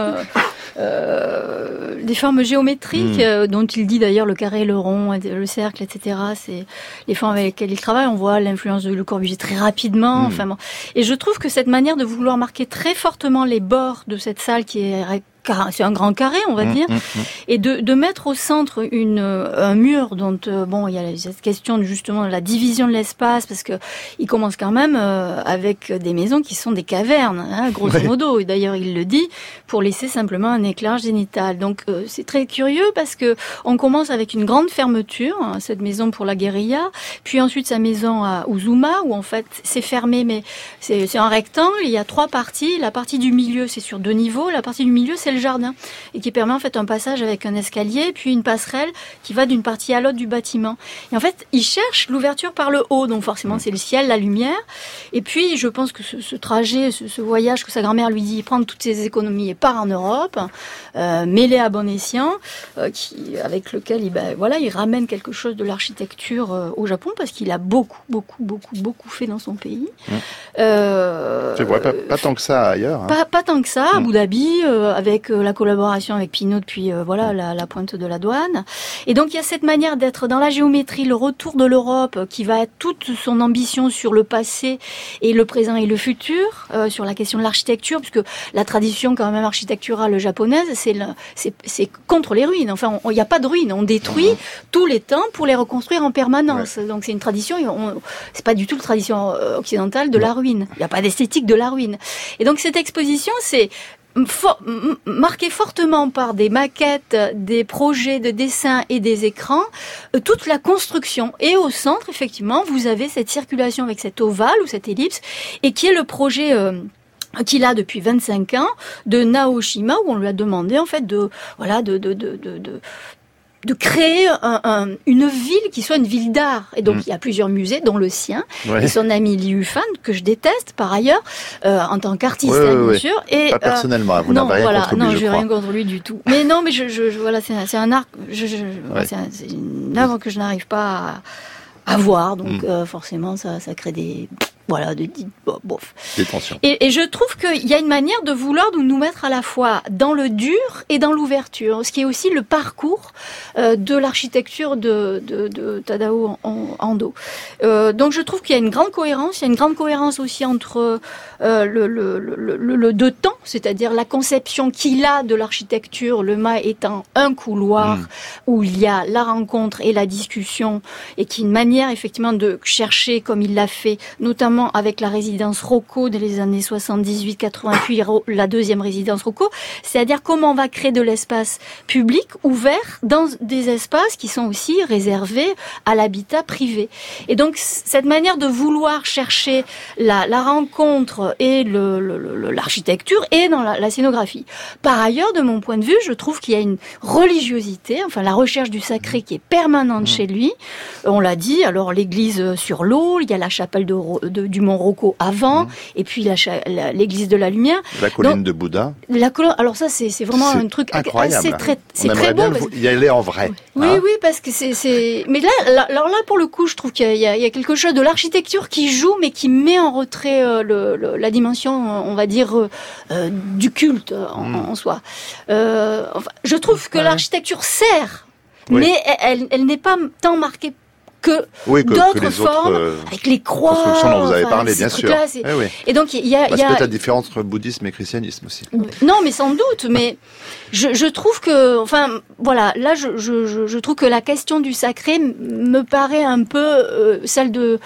euh, des formes géométriques, mmh. euh, dont il dit d'ailleurs le carré, le rond, le cercle, et cetera. C'est les formes avec lesquelles il travaille. On voit l'influence de Le Corbusier très rapidement. Mmh. Enfin bon. Et je trouve que cette manière de vouloir marquer très fortement les bords de cette salle qui est c'est un grand carré, on va mmh, dire, mmh, mmh. et de, de mettre au centre une, un mur dont, euh, bon, il y a cette question de, justement de la division de l'espace, parce que il commence quand même euh, avec des maisons qui sont des cavernes, hein, grosso ouais. modo, et d'ailleurs il le dit, pour laisser simplement un éclairage zénital. Donc euh, c'est très curieux parce que on commence avec une grande fermeture, hein, cette maison pour la guérilla, puis ensuite sa maison à Uzuma, où en fait c'est fermé, mais c'est, c'est un rectangle, il y a trois parties, la partie du milieu c'est sur deux niveaux, la partie du milieu c'est le jardin, et qui permet en fait un passage avec un escalier, puis une passerelle qui va d'une partie à l'autre du bâtiment. Et en fait, il cherche l'ouverture par le haut, donc forcément c'est le ciel, la lumière. Et puis, je pense que ce, ce trajet, ce, ce voyage que sa grand-mère lui dit, prendre toutes ses économies et part en Europe, euh, mêlé à bon escient, euh, qui, avec lequel il, ben, voilà, il ramène quelque chose de l'architecture euh, au Japon, parce qu'il a beaucoup, beaucoup, beaucoup, beaucoup fait dans son pays. Mmh. Euh, tu vois, pas, pas tant que ça ailleurs. Hein. Pas, pas tant que ça, à Abu Dhabi, euh, avec la collaboration avec Pinault depuis euh, voilà la, la pointe de la douane. Et donc il y a cette manière d'être dans la géométrie, le retour de l'Europe euh, qui va être toute son ambition sur le passé et le présent et le futur, euh, sur la question de l'architecture, puisque la tradition quand même architecturale japonaise, c'est le, c'est, c'est contre les ruines. Enfin, il n'y a pas de ruines, on détruit mmh. tous les temps pour les reconstruire en permanence. Ouais. Donc c'est une tradition, on, c'est pas du tout la tradition occidentale de la ruine. Il n'y a pas d'esthétique de la ruine. Et donc cette exposition, c'est For, marqué fortement par des maquettes, des projets de dessin et des écrans, euh, toute la construction. Et au centre, effectivement, vous avez cette circulation avec cet ovale ou cette ellipse, et qui est le projet euh, qu'il a depuis vingt-cinq ans de Naoshima, où on lui a demandé en fait de voilà de de de de, de de créer un, un, une ville qui soit une ville d'art. Et donc, mmh. il y a plusieurs musées, dont le sien, ouais. et son ami Liu Fan, que je déteste par ailleurs, euh, en tant qu'artiste, ouais, hein, bien ouais. sûr. Et, pas personnellement, vous non, n'avez rien voilà, contre lui, non, je j'ai crois. rien contre lui du tout. Mais non, mais je, je, je voilà, c'est un, c'est un art, je, je, ouais. c'est, un, c'est une œuvre que je n'arrive pas à, à voir. Donc, mmh. euh, forcément, ça, ça crée des... Voilà, de, de bof. Des tensions. Et, et je trouve qu'il y a une manière de vouloir de nous mettre à la fois dans le dur et dans l'ouverture, ce qui est aussi le parcours euh, de l'architecture de, de, de Tadao Ando. Euh, donc je trouve qu'il y a une grande cohérence, il y a une grande cohérence aussi entre euh, le, le, le, le, le deux temps, c'est-à-dire la conception qu'il a de l'architecture, le Ma étant un couloir mmh. où il y a la rencontre et la discussion, et qui est une manière effectivement de chercher, comme il l'a fait, notamment avec la résidence Rocco dans les années soixante-dix-huit quatre-vingt-huit, la deuxième résidence Rocco, c'est-à-dire comment on va créer de l'espace public ouvert dans des espaces qui sont aussi réservés à l'habitat privé. Et donc cette manière de vouloir chercher la, la rencontre et le, le, le, l'architecture et dans la, la scénographie. Par ailleurs, de mon point de vue, je trouve qu'il y a une religiosité, enfin la recherche du sacré qui est permanente chez lui. On l'a dit, alors l'église sur l'eau, il y a la chapelle de, de du Mont Rocco avant, mmh. et puis la, la, l'église de la Lumière. La colline Donc, de Bouddha. La colonne, alors ça, c'est, c'est vraiment c'est un truc incroyable. assez très, c'est On très beau. Bien parce... y aller en vrai. Oui, hein. oui, parce que c'est, c'est. Mais là, là, alors là, pour le coup, je trouve qu'il y a, il y a, il y a quelque chose de l'architecture qui joue, mais qui met en retrait euh, le, le, la dimension, on va dire, euh, du culte en, mmh. en soi. Euh, enfin, je trouve que ouais. l'architecture sert, oui. mais elle, elle, elle n'est pas tant marquée que, oui, que d'autres que les formes, autres, euh, avec les croix, constructions dont vous avez enfin, parlé, bien sûr. Eh oui. Et donc il y a, Parce il y a... peut-être la différence entre bouddhisme et christianisme aussi. Non, mais sans doute. Mais je, je trouve que, enfin, voilà, là, je, je, je trouve que la question du sacré me paraît un peu euh, celle de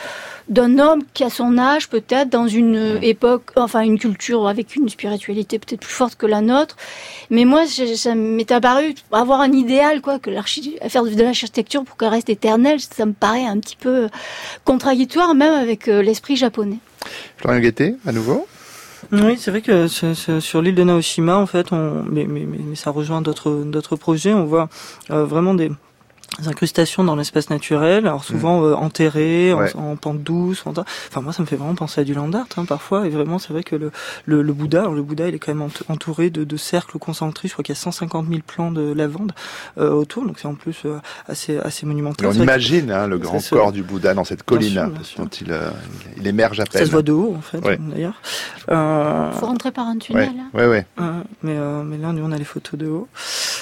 d'un homme qui a son âge, peut-être, dans une époque, enfin une culture avec une spiritualité peut-être plus forte que la nôtre. Mais moi, je, ça m'est apparu avoir un idéal, quoi, que l'archi- faire de l'architecture pour qu'elle reste éternelle, ça me paraît un petit peu contradictoire, même avec euh, l'esprit japonais. Florian Guettet, à nouveau. Oui, c'est vrai que c'est, c'est sur l'île de Naoshima, en fait, on, mais, mais, mais, mais ça rejoint d'autres, d'autres projets. On voit euh, vraiment des, des incrustations dans l'espace naturel, alors souvent mmh. euh, enterrées, ouais. en, en pente douce. En, enfin, moi, ça me fait vraiment penser à du land art, hein, parfois. Et vraiment, c'est vrai que le, le, le Bouddha, alors le Bouddha, il est quand même entouré de, de cercles concentriques. Je crois qu'il y a cent cinquante mille plants de lavande euh, autour, donc c'est en plus euh, assez, assez monumental. Et on imagine hein, le grand corps du Bouddha dans cette colline, bien sûr, bien sûr. dont il, euh, il émerge à peine. Ça se voit de haut, en fait, ouais. d'ailleurs. Il euh, faut rentrer par un tunnel. Ouais, hein. ouais, ouais. Euh, mais, euh, mais là, on a les photos de haut.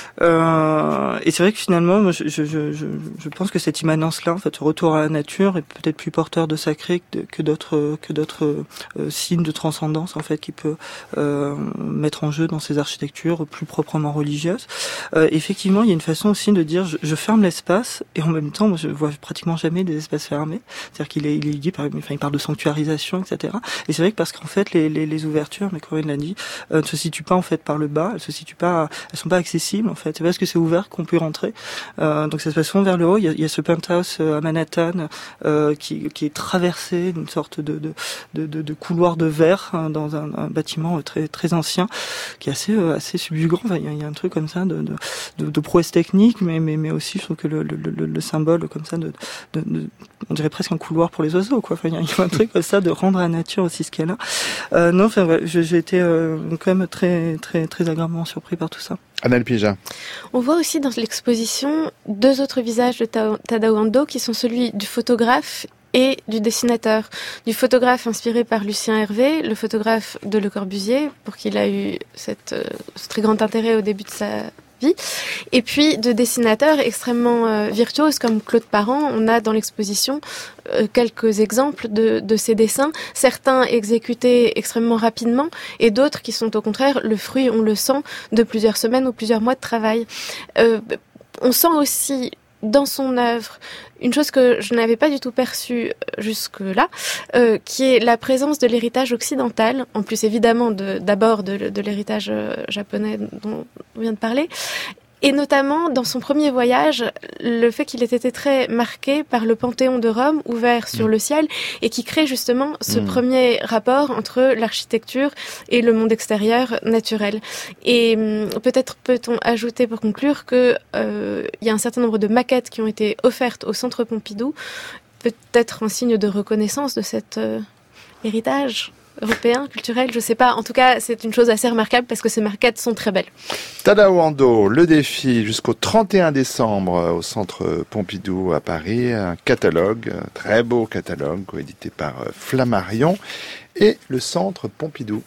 Euh, et c'est vrai que finalement, moi, je, je, je, je pense que cette immanence-là, en fait, ce retour à la nature, est peut-être plus porteur de sacré que, de, que d'autres, que d'autres euh, signes de transcendance, en fait, qui peut euh, mettre en jeu dans ces architectures plus proprement religieuses. Euh, effectivement, il y a une façon aussi de dire, je, je ferme l'espace, et en même temps, moi, je vois pratiquement jamais des espaces fermés. C'est-à-dire qu'il est, il est dit, par, enfin, il parle de sanctuarisation, et cetera. Et c'est vrai que parce qu'en fait, les, les, les ouvertures, mais Corinne l'a dit, euh, ne se situent pas en fait par le bas, elles se situent pas, elles sont pas accessibles en fait. C'est parce que c'est ouvert qu'on peut rentrer. Euh, donc ça se passe souvent vers le haut. Il y a, il y a ce penthouse à Manhattan euh, qui, qui est traversé d'une sorte de, de, de, de, de couloir de verre hein, dans un, un bâtiment très très ancien, qui est assez euh, assez subjugant. Enfin, il y a, il y a un truc comme ça de de, de, de prouesse technique, mais mais mais aussi je trouve que le le, le, le symbole comme ça de, de, de on dirait presque un couloir pour les oiseaux quoi. Enfin, il y a, il y a un truc comme ça de rendre à la nature aussi ce qu'elle a. Euh, non, enfin, ouais, j'ai été euh, quand même très, très, très agréablement surpris par tout ça. Anaëlle Pija. On voit aussi dans l'exposition deux autres visages de Tadao Ando qui sont celui du photographe et du dessinateur. Du photographe inspiré par Lucien Hervé, le photographe de Le Corbusier, pour qui il a eu cette, euh, ce très grand intérêt au début de sa vie. Et puis de dessinateurs extrêmement euh, virtuoses comme Claude Parent. On a dans l'exposition euh, quelques exemples de, de ces dessins, certains exécutés extrêmement rapidement et d'autres qui sont au contraire le fruit, on le sent, de plusieurs semaines ou plusieurs mois de travail. Euh, on sent aussi dans son œuvre une chose que je n'avais pas du tout perçue jusque-là, euh, qui est la présence de l'héritage occidental, en plus évidemment de, d'abord de, de l'héritage japonais dont on vient de parler, et notamment dans son premier voyage, le fait qu'il ait été très marqué par le Panthéon de Rome ouvert sur mmh. le ciel et qui crée justement ce mmh. premier rapport entre l'architecture et le monde extérieur naturel. Et peut-être peut-on ajouter pour conclure que euh, il y a un certain nombre de maquettes qui ont été offertes au Centre Pompidou, peut-être un signe de reconnaissance de cet euh, héritage européen, culturel, je sais pas. En tout cas, c'est une chose assez remarquable parce que ces maquettes sont très belles. Tadao Ando, le défi jusqu'au trente et un décembre au Centre Pompidou à Paris. Un catalogue, un très beau catalogue, coédité par Flammarion et le Centre Pompidou.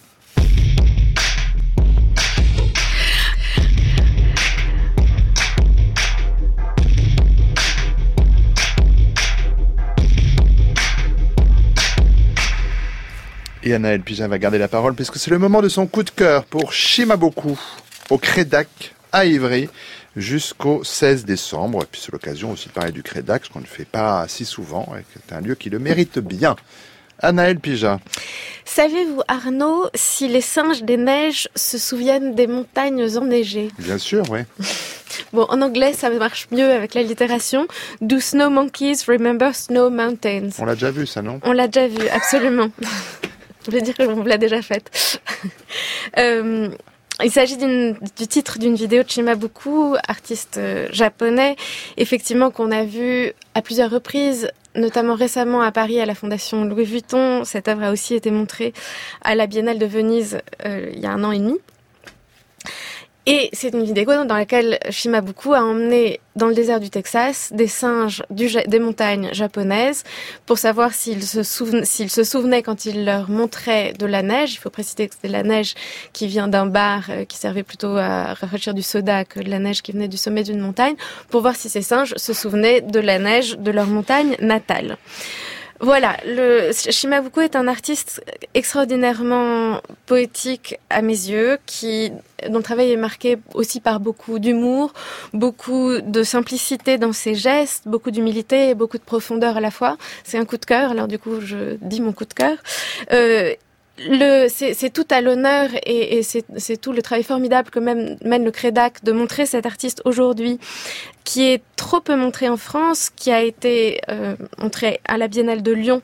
Et Anaëlle Pija va garder la parole puisque c'est le moment de son coup de cœur pour Shimaboku au Crédac à Ivry jusqu'au seize décembre. Et puis c'est l'occasion aussi de parler du Crédac, ce qu'on ne fait pas si souvent, et c'est un lieu qui le mérite bien. Anaëlle Pija. Savez-vous, Arnaud, si les singes des neiges se souviennent des montagnes enneigées ? Bien sûr, oui. Bon, en anglais, ça marche mieux avec l'allitération. Do snow monkeys remember snow mountains ? On l'a déjà vu, ça, non ? On l'a déjà vu, absolument. Je veux dire qu'on l'a déjà faite. euh, il s'agit d'une, du titre d'une vidéo de Shimaboku, artiste euh, japonais, effectivement qu'on a vu à plusieurs reprises, notamment récemment à Paris à la Fondation Louis Vuitton. Cette œuvre a aussi été montrée à la Biennale de Venise euh, il y a un an et demi. Et c'est une vidéo dans laquelle Shimaboku a emmené dans le désert du Texas des singes du, des montagnes japonaises pour savoir s'ils se, souven, s'ils se souvenaient quand il leur montrait de la neige. Il faut préciser que c'était la neige qui vient d'un bar qui servait plutôt à rafraîchir du soda que de la neige qui venait du sommet d'une montagne, pour voir si ces singes se souvenaient de la neige de leur montagne natale. Voilà, le Shimabuku est un artiste extraordinairement poétique à mes yeux, qui dont le travail est marqué aussi par beaucoup d'humour, beaucoup de simplicité dans ses gestes, beaucoup d'humilité et beaucoup de profondeur à la fois. C'est un coup de cœur, alors du coup je dis mon coup de cœur. Euh, Le, c'est, c'est tout à l'honneur et, et c'est, c'est tout le travail formidable que même, mène le Crédac de montrer cet artiste aujourd'hui, qui est trop peu montré en France, qui a été euh, montré à la Biennale de Lyon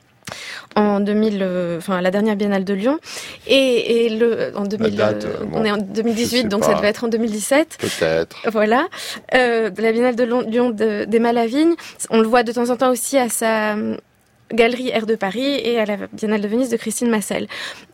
en deux mille, euh, enfin à la dernière Biennale de Lyon, et, et le en deux mille, date, euh, bon, on est en deux mille dix-huit, donc pas. ça devait être en deux mille dix-sept. Peut-être. Voilà, euh, de la Biennale de Lyon de, d'Emma Lavigne. On le voit de temps en temps aussi à sa Galerie Air de Paris et à la Biennale de Venise de Christine Massel.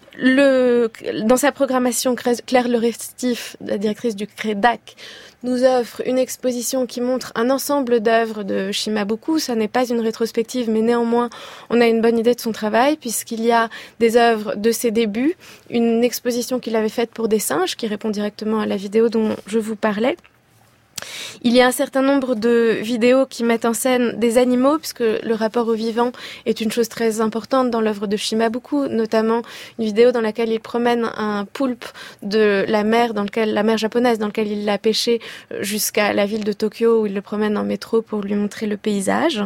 Le, dans sa programmation, Claire Le Restif, la directrice du Crédac, nous offre une exposition qui montre un ensemble d'œuvres de Shimabuku. Ça n'est pas une rétrospective, mais néanmoins, on a une bonne idée de son travail, puisqu'il y a des œuvres de ses débuts, une exposition qu'il avait faite pour des singes, qui répond directement à la vidéo dont je vous parlais. Il y a un certain nombre de vidéos qui mettent en scène des animaux, puisque le rapport au vivant est une chose très importante dans l'œuvre de Shimabuku, notamment une vidéo dans laquelle il promène un poulpe de la mer, dans lequel, la mer japonaise, dans laquelle il l'a pêché jusqu'à la ville de Tokyo, où il le promène en métro pour lui montrer le paysage.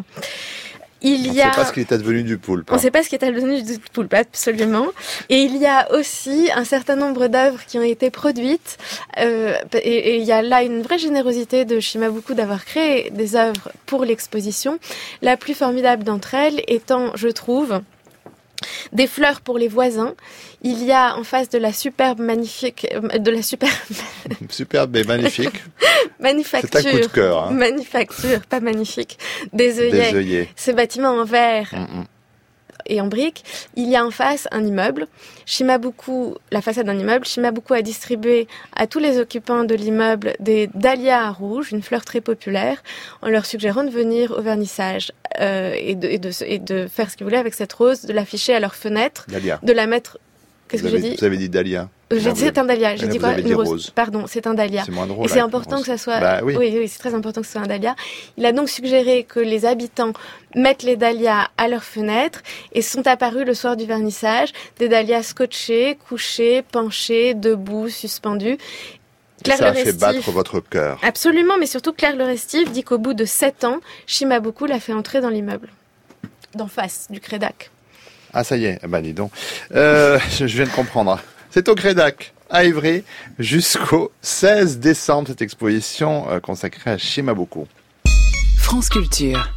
Il on y a... ne sait pas ce qu'il est advenu du poulpe. On ne sait pas ce qui est advenu du poulpe, absolument. Et il y a aussi un certain nombre d'œuvres qui ont été produites. Euh, et, et il y a là une vraie générosité de Shimabuku d'avoir créé des œuvres pour l'exposition. La plus formidable d'entre elles étant, je trouve, des fleurs pour les voisins. Il y a en face de la superbe magnifique, de la superbe, superbe et magnifique. Manufacture. C'est un coup de cœur. Hein. Manufacture, pas magnifique. Des œillets. Des œillets. Ce bâtiment en verre. Mm-mm. Et en briques, il y a en face un immeuble. Shimabuku, la façade d'un immeuble, Shimabuku a distribué à tous les occupants de l'immeuble des dahlias rouges, une fleur très populaire, en leur suggérant de venir au vernissage euh, et, de, et, de, et de faire ce qu'ils voulaient avec cette rose, de l'afficher à leur fenêtre, Dahlia. de la mettre... Qu'est-ce vous que avez, j'ai dit Vous avez dit dahlia. Euh, j'ai dit c'est un dahlia. J'ai là, dit vous quoi avez dit Une rose. rose. Pardon, c'est un dahlia. C'est moins drôle. Et c'est important que ça soit. Bah, oui. oui, oui, c'est très important que ce soit un dahlia. Il a donc suggéré que les habitants mettent les dahlias à leurs fenêtres et sont apparus le soir du vernissage des dahlias scotchés, couchés, penchés, debout, suspendus. Claire ça a fait battre votre cœur. Absolument, mais surtout Claire Le Restif dit qu'au bout de sept ans, Shimabuku l'a fait entrer dans l'immeuble, d'en face du Crédac. Ah ça y est, eh ben dis donc. Euh, je viens de comprendre. C'est au Crédac, à Évry, jusqu'au seize décembre, cette exposition euh, consacrée à Shimabuku. France Culture.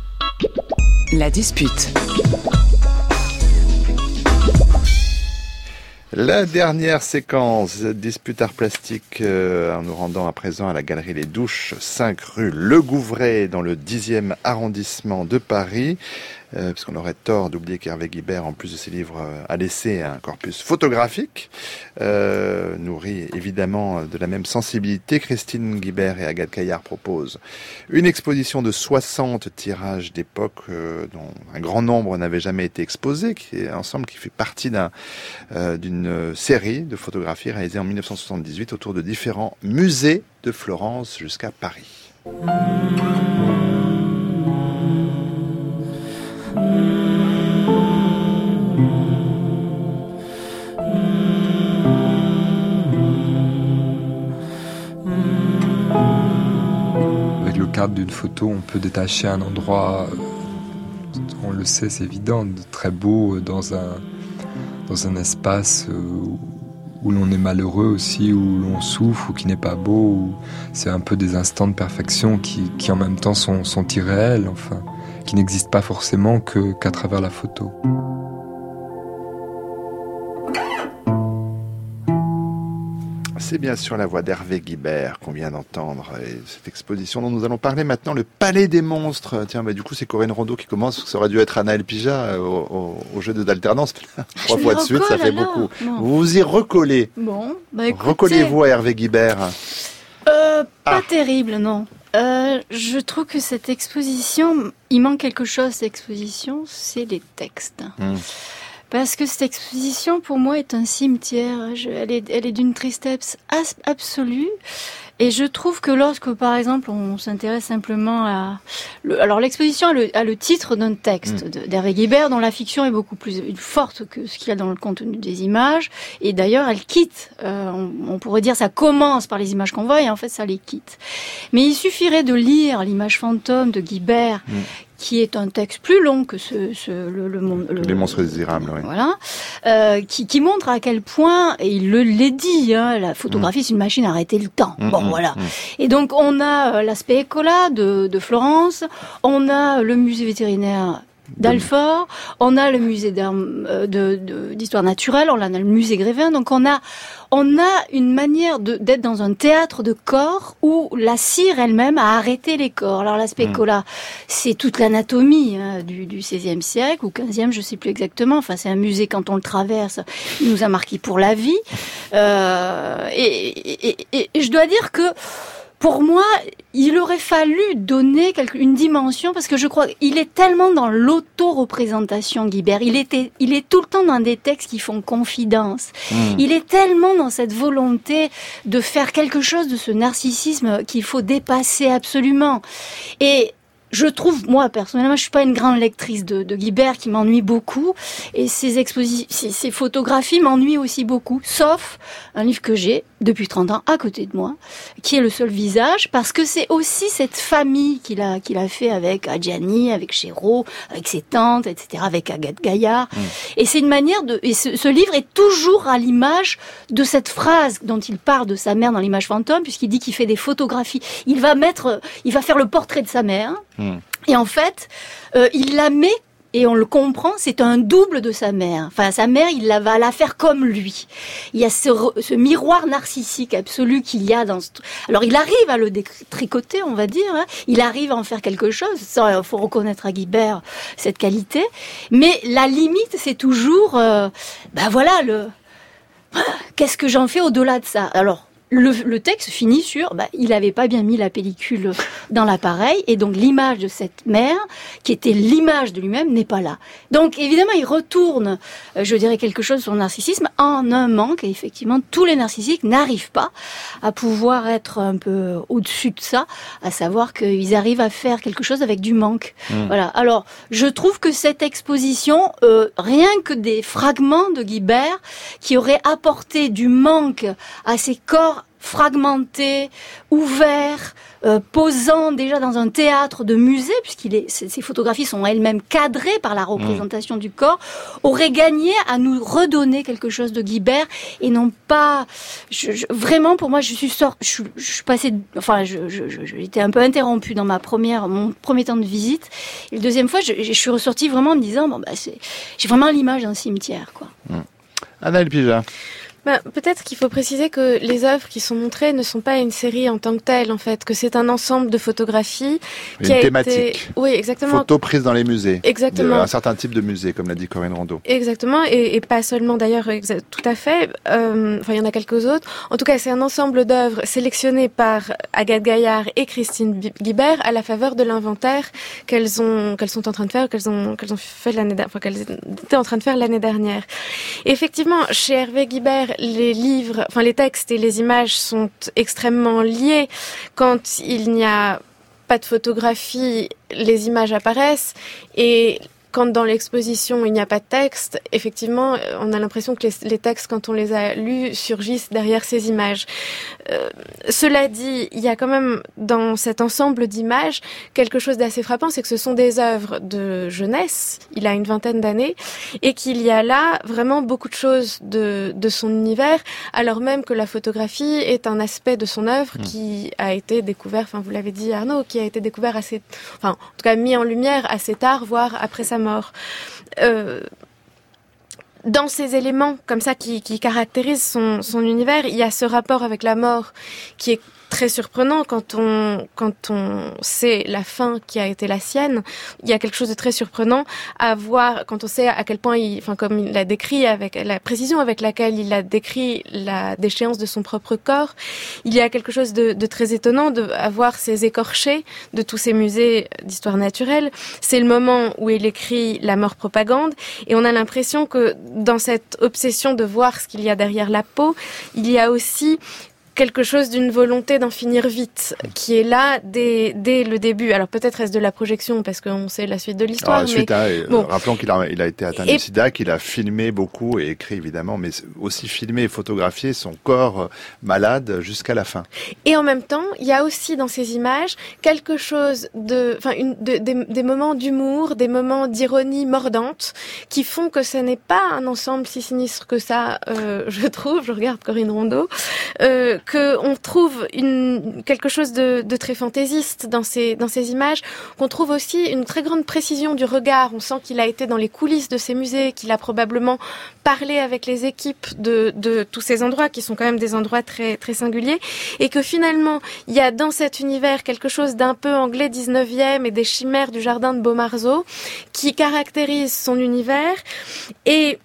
La dispute. La dernière séquence, dispute art plastique, euh, en nous rendant à présent à la galerie Les Douches, cinq rue Le Gouvrey, dans le dixième arrondissement de Paris. Euh, parce qu'on aurait tort d'oublier qu'Hervé Guibert, en plus de ses livres, euh, a laissé un corpus photographique, euh, nourri évidemment de la même sensibilité. Christine Guibert et Agathe Caillard proposent une exposition de soixante tirages d'époque, euh, dont un grand nombre n'avait jamais été exposé, qui est ensemble qui fait partie d'un, euh, d'une série de photographies réalisées en dix-neuf cent soixante-dix-huit autour de différents musées de Florence jusqu'à Paris. Avec le cadre d'une photo, on peut détacher un endroit, on le sait, c'est évident, de très beau dans un, dans un espace où l'on est malheureux aussi, où l'on souffre, ou qui n'est pas beau, où c'est un peu des instants de perfection qui, qui en même temps sont, sont irréels, enfin, qui n'existent pas forcément que, qu'à travers la photo. C'est bien sûr la voix d'Hervé Guibert qu'on vient d'entendre. Et cette exposition dont nous allons parler maintenant, le Palais des Monstres. Tiens, bah, du coup, c'est Corinne Rondeau qui commence. Ça aurait dû être Anna Elpija au, au, au jeu de d'alternance. Trois fois de suite, ça fait alors. beaucoup. Non. Vous vous y recollez. Bon, bah écoutez, Recollez-vous à Hervé Guibert. Euh, pas Ah. terrible, non. Euh, je trouve que cette exposition, il manque quelque chose à cette exposition, c'est les textes. Hum. Parce que cette exposition, pour moi, est un cimetière. Je, elle est, elle est d'une tristesse as- absolue. Et je trouve que lorsque, par exemple, on s'intéresse simplement à... Le, alors, l'exposition a le, a le titre d'un texte mmh. d'Hervé Guibert, dont la fiction est beaucoup plus forte que ce qu'il y a dans le contenu des images. Et d'ailleurs, elle quitte. Euh, on, on pourrait dire ça commence par les images qu'on voit, et en fait, ça les quitte. Mais il suffirait de lire l'image fantôme de Guibert, mmh. qui est un texte plus long que ce, ce le, le, le les monstres désirables, oui. Voilà, euh, qui, qui montre à quel point, et il le l'a dit, hein, la photographie mmh. c'est une machine à arrêter le temps. Mmh, bon, mmh, voilà. Mmh. Et donc on a l'aspect Écola de, de Florence, on a le musée vétérinaire d'Alfort, on a le musée de, de, d'histoire naturelle, on a le musée Grévin, donc on a on a une manière de, d'être dans un théâtre de corps où la cire elle-même a arrêté les corps. Alors l'aspect mmh. Cola, c'est toute l'anatomie hein, du, du seizième siècle ou quinzième, je sais plus exactement. Enfin, c'est un musée, quand on le traverse, il nous a marqué pour la vie. Euh, et, et, et, et je dois dire que pour moi, il aurait fallu donner quelque, une dimension, parce que je crois qu'il est tellement dans l'auto-représentation, Guibert. Il était, il est tout le temps dans des textes qui font confidence. Mmh. Il est tellement dans cette volonté de faire quelque chose de ce narcissisme qu'il faut dépasser absolument. Et je trouve, moi, personnellement, je suis pas une grande lectrice de, de Guibert, qui m'ennuie beaucoup. Et ses expositions, ses, ses photographies m'ennuient aussi beaucoup. Sauf un livre que j'ai, depuis trente ans, à côté de moi, qui est Le seul visage, parce que c'est aussi cette famille qu'il a, qu'il a fait avec Adjani, avec Chéreau, avec ses tantes, et cetera, avec Agathe Gaillard. Mmh. Et c'est une manière de, et ce, ce livre est toujours à l'image de cette phrase dont il parle de sa mère dans l'image fantôme, puisqu'il dit qu'il fait des photographies. Il va mettre, il va faire le portrait de sa mère. Mmh. Et en fait, euh, il la met, et on le comprend, c'est un double de sa mère. Enfin, sa mère, il la va la faire comme lui. Il y a ce, ce miroir narcissique absolu qu'il y a dans ce... Alors, il arrive à le détricoter, on va dire. Hein. Il arrive à en faire quelque chose. Il faut reconnaître à Guibert cette qualité. Mais la limite, c'est toujours... Euh, ben voilà, le... Qu'est-ce que j'en fais au-delà de ça ? Alors, Le, le texte finit sur, bah, il avait pas bien mis la pellicule dans l'appareil, et donc l'image de cette mère, qui était l'image de lui-même, n'est pas là. Donc évidemment, il retourne, euh, je dirais, quelque chose sur le narcissisme en un manque, et effectivement, tous les narcissiques n'arrivent pas à pouvoir être un peu au-dessus de ça, à savoir qu'ils arrivent à faire quelque chose avec du manque. Mmh. Voilà. Alors, je trouve que cette exposition, euh, rien que des fragments de Guibert, qui auraient apporté du manque à ces corps fragmenté, ouvert, euh, posant déjà dans un théâtre de musée, puisqu'il est, ces photographies sont elles-mêmes cadrées par la représentation mmh. du corps, aurait gagné à nous redonner quelque chose de Guibert, et non pas, je, je, vraiment pour moi, je suis sort, je, je suis passée, enfin, je, je, je, j'ai été un peu interrompue dans ma première, mon premier temps de visite, et la deuxième fois, je, je suis ressortie vraiment en me disant, bon, bah, c'est, j'ai vraiment l'image d'un cimetière, quoi. Mmh. Anna Elpija. Bah, peut-être qu'il faut préciser que les œuvres qui sont montrées ne sont pas une série en tant que telle, en fait, que c'est un ensemble de photographies une qui a thématique. été... Oui, exactement. Photos prises dans les musées. Exactement. De, un certain type de musée, comme l'a dit Corinne Rondeau. Exactement, et, et pas seulement d'ailleurs, exa- tout à fait. Euh, enfin, il y en a quelques autres. En tout cas, c'est un ensemble d'œuvres sélectionnées par Agathe Gaillard et Christine Guibert à la faveur de l'inventaire qu'elles ont, qu'elles sont en train de faire, qu'elles ont, qu'elles ont fait l'année, enfin, qu'elles étaient en train de faire l'année dernière. Et effectivement, chez Hervé Guibert, les livres, enfin les textes et les images sont extrêmement liés. Quand il n'y a pas de photographie, les images apparaissent, et quand dans l'exposition il n'y a pas de texte, effectivement, on a l'impression que les, les textes, quand on les a lus, surgissent derrière ces images. Euh, cela dit, il y a quand même dans cet ensemble d'images quelque chose d'assez frappant, c'est que ce sont des œuvres de jeunesse, il a une vingtaine d'années, et qu'il y a là vraiment beaucoup de choses de, de son univers, alors même que la photographie est un aspect de son œuvre mmh. qui a été découvert, enfin vous l'avez dit Arnaud, qui a été découvert assez, enfin en tout cas mis en lumière assez tard, voire après sa mort. Euh, dans ces éléments comme ça qui, qui caractérisent son, son univers, il y a ce rapport avec la mort qui est très surprenant quand on quand on sait la fin qui a été la sienne. Il y a quelque chose de très surprenant à voir quand on sait à quel point il, enfin comme il l'a décrit, avec la précision avec laquelle il a décrit la déchéance de son propre corps. Il y a quelque chose de, de très étonnant de avoir ces écorchés de tous ces musées d'histoire naturelle. C'est le moment où il écrit La mort propagande, et on a l'impression que dans cette obsession de voir ce qu'il y a derrière la peau, il y a aussi quelque chose d'une volonté d'en finir vite, qui est là dès, dès le début. Alors peut-être est-ce de la projection, parce qu'on sait la suite de l'histoire. Alors, la suite, mais hein, bon. Rappelons qu'il a, il a été atteint Et... du sida, qu'il a filmé beaucoup et écrit évidemment, mais aussi filmé et photographié son corps malade jusqu'à la fin. Et en même temps, il y a aussi dans ces images quelque chose de, enfin, une, de, des, des moments d'humour, des moments d'ironie mordante, qui font que ce n'est pas un ensemble si sinistre que ça, euh, je trouve, je regarde Corinne Rondeau, euh, qu'on trouve une, quelque chose de, de très fantaisiste dans ces, dans ces images, qu'on trouve aussi une très grande précision du regard. On sent qu'il a été dans les coulisses de ces musées, qu'il a probablement parlé avec les équipes de, de tous ces endroits, qui sont quand même des endroits très, très singuliers, et que finalement, il y a dans cet univers quelque chose d'un peu anglais dix-neuvième et des chimères du jardin de Beaumarzeau, qui caractérise son univers, et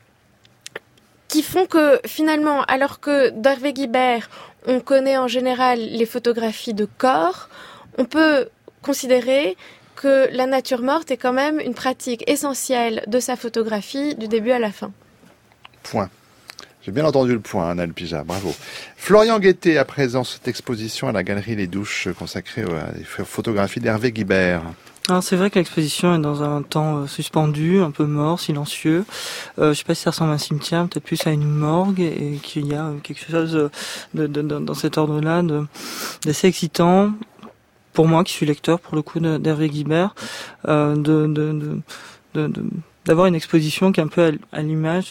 qui font que finalement, alors que d'Hervé Guibert, on connaît en général les photographies de corps, on peut considérer que la nature morte est quand même une pratique essentielle de sa photographie du début à la fin. Point. J'ai bien entendu le point, Anna Pija, bravo. Florian Guettet, à présent, cette exposition à la Galerie Les Douches consacrée à des photographies d'Hervé Guibert. Alors c'est vrai que l'exposition est dans un temps euh, suspendu, un peu mort, silencieux. Euh, je sais pas si ça ressemble à un cimetière, peut-être plus à une morgue, et qu'il y a quelque chose de, de, de, dans cet ordre-là de, d'assez excitant pour moi qui suis lecteur pour le coup d'Hervé Guibert, euh, de, de, de, de, de, d'avoir une exposition qui est un peu à, à l'image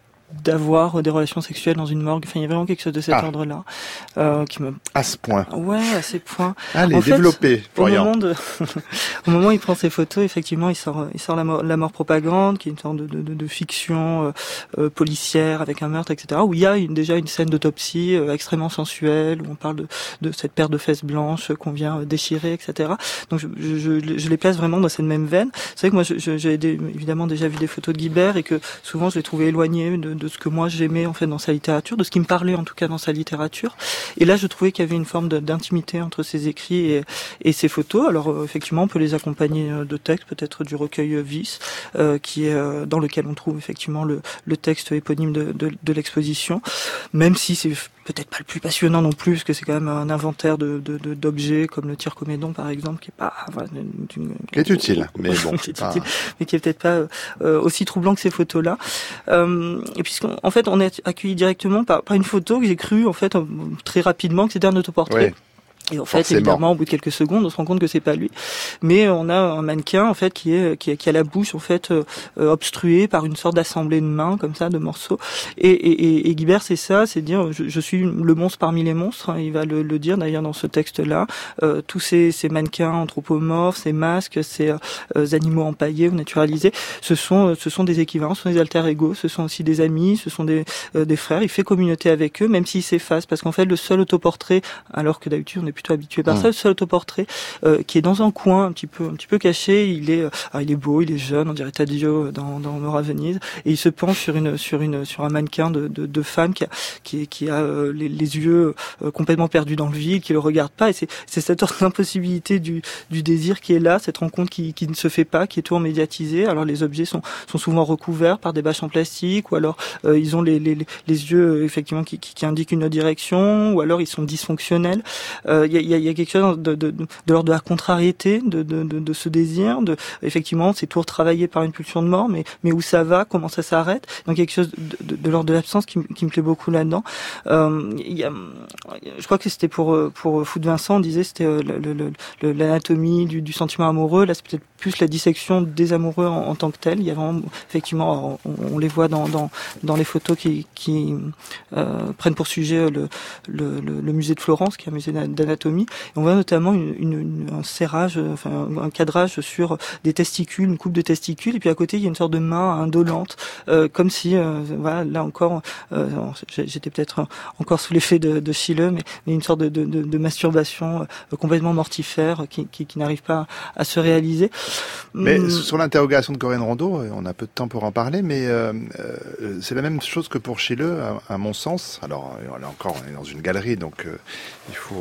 d'avoir des relations sexuelles dans une morgue. Enfin, il y a vraiment quelque chose de cet ah. ordre-là euh, qui me... À ce point. Ouais, à ces points. Allez, développez, Florian. Au moment de... au moment où il prend ses photos, effectivement, il sort, il sort la mort, la mort propagande, qui est une sorte de, de, de, de fiction euh, euh, policière avec un meurtre, et cetera. Où il y a une, déjà une scène d'autopsie euh, extrêmement sensuelle, où on parle de, de cette paire de fesses blanches qu'on vient déchirer, et cetera. Donc, je, je, je, je les place vraiment dans cette même veine. C'est vrai que moi, je, je, j'ai des, évidemment déjà vu des photos de Guibert et que souvent, je les trouvais éloignées de, de ce que moi j'aimais en fait dans sa littérature, de ce qui me parlait en tout cas dans sa littérature. Et là, je trouvais qu'il y avait une forme de, d'intimité entre ses écrits et, et ses photos. Alors euh, effectivement, on peut les accompagner de textes, peut-être du recueil euh, Vis, euh, qui est euh, dans lequel on trouve effectivement le, le texte éponyme de, de, de l'exposition. Même si c'est peut-être pas le plus passionnant non plus, parce que c'est quand même un inventaire de, de, de d'objets comme le tir-comédon par exemple, qui est pas voilà, d'une, qui est utile, mais bon, qui est pas... utile, mais qui est peut-être pas euh, aussi troublant que ces photos-là. Euh, et puisqu'on en fait, on est accueilli directement par, par une photo que j'ai cru, en fait, très rapidement, que c'était un autoportrait. Oui. Et en fait, Forcément. évidemment, au bout de quelques secondes, on se rend compte que c'est pas lui. Mais on a un mannequin, en fait, qui est qui, qui a la bouche, en fait, euh, obstruée par une sorte d'assemblée de mains, comme ça, de morceaux. Et, et, et Guibert, c'est ça, c'est dire, je, je suis le monstre parmi les monstres. Hein, il va le, le dire d'ailleurs dans ce texte-là. Euh, tous ces, ces mannequins anthropomorphes, ces masques, ces euh, animaux empaillés ou naturalisés, ce sont ce sont des équivalents, ce sont des alter ego, ce sont aussi des amis, ce sont des euh, des frères. Il fait communauté avec eux, même s'il s'efface, parce qu'en fait, le seul autoportrait, alors que d'habitude on est plutôt habitué par mmh. ça, le seul autoportrait euh, qui est dans un coin un petit peu un petit peu caché, il est ah, il est beau, il est jeune, on dirait Taddeo dans dans Mort à Venise, et il se penche sur une sur une sur un mannequin de de, de femme qui a qui, qui a euh, les, les yeux euh, complètement perdus dans le vide, qui le regarde pas, et c'est c'est cette sorte d'impossibilité du du désir qui est là, cette rencontre qui qui ne se fait pas, qui est toujours médiatisée. Alors les objets sont sont souvent recouverts par des bâches en plastique, ou alors euh, ils ont les les les yeux effectivement qui qui, qui indiquent une direction, ou alors ils sont dysfonctionnels. Euh, Il y a, il y a quelque chose de, de, de, de l'ordre de la contrariété de, de, de, de ce désir. De, effectivement, c'est toujours travaillé par une pulsion de mort, mais, mais où ça va, comment ça s'arrête. Donc il y a quelque chose de, de, de l'ordre de l'absence qui, qui me plaît beaucoup là-dedans. Euh, il y a, je crois que c'était pour pour Fou de Vincent, on disait c'était le, le, le, l'anatomie du, du sentiment amoureux. Là, c'est peut-être plus la dissection des amoureux en, en tant que tel. Il y a vraiment, effectivement, on, on les voit dans, dans, dans les photos qui, qui euh, prennent pour sujet le, le, le, le musée de Florence, qui est un musée d'anatomie. Et on voit notamment une, une, une, un serrage, enfin un cadrage sur des testicules, une coupe de testicules, et puis à côté il y a une sorte de main indolente, euh, comme si, euh, voilà, là encore, euh, j'étais peut-être encore sous l'effet de, de Schiele, mais, mais une sorte de, de, de, de masturbation euh, complètement mortifère qui, qui, qui n'arrive pas à, à se réaliser. Mais hum... sur l'interrogation de Corinne Rondeau, on a peu de temps pour en parler, mais euh, euh, c'est la même chose que pour Schiele, à, à mon sens. Alors là encore, on est dans une galerie, donc euh, il faut il faut prendre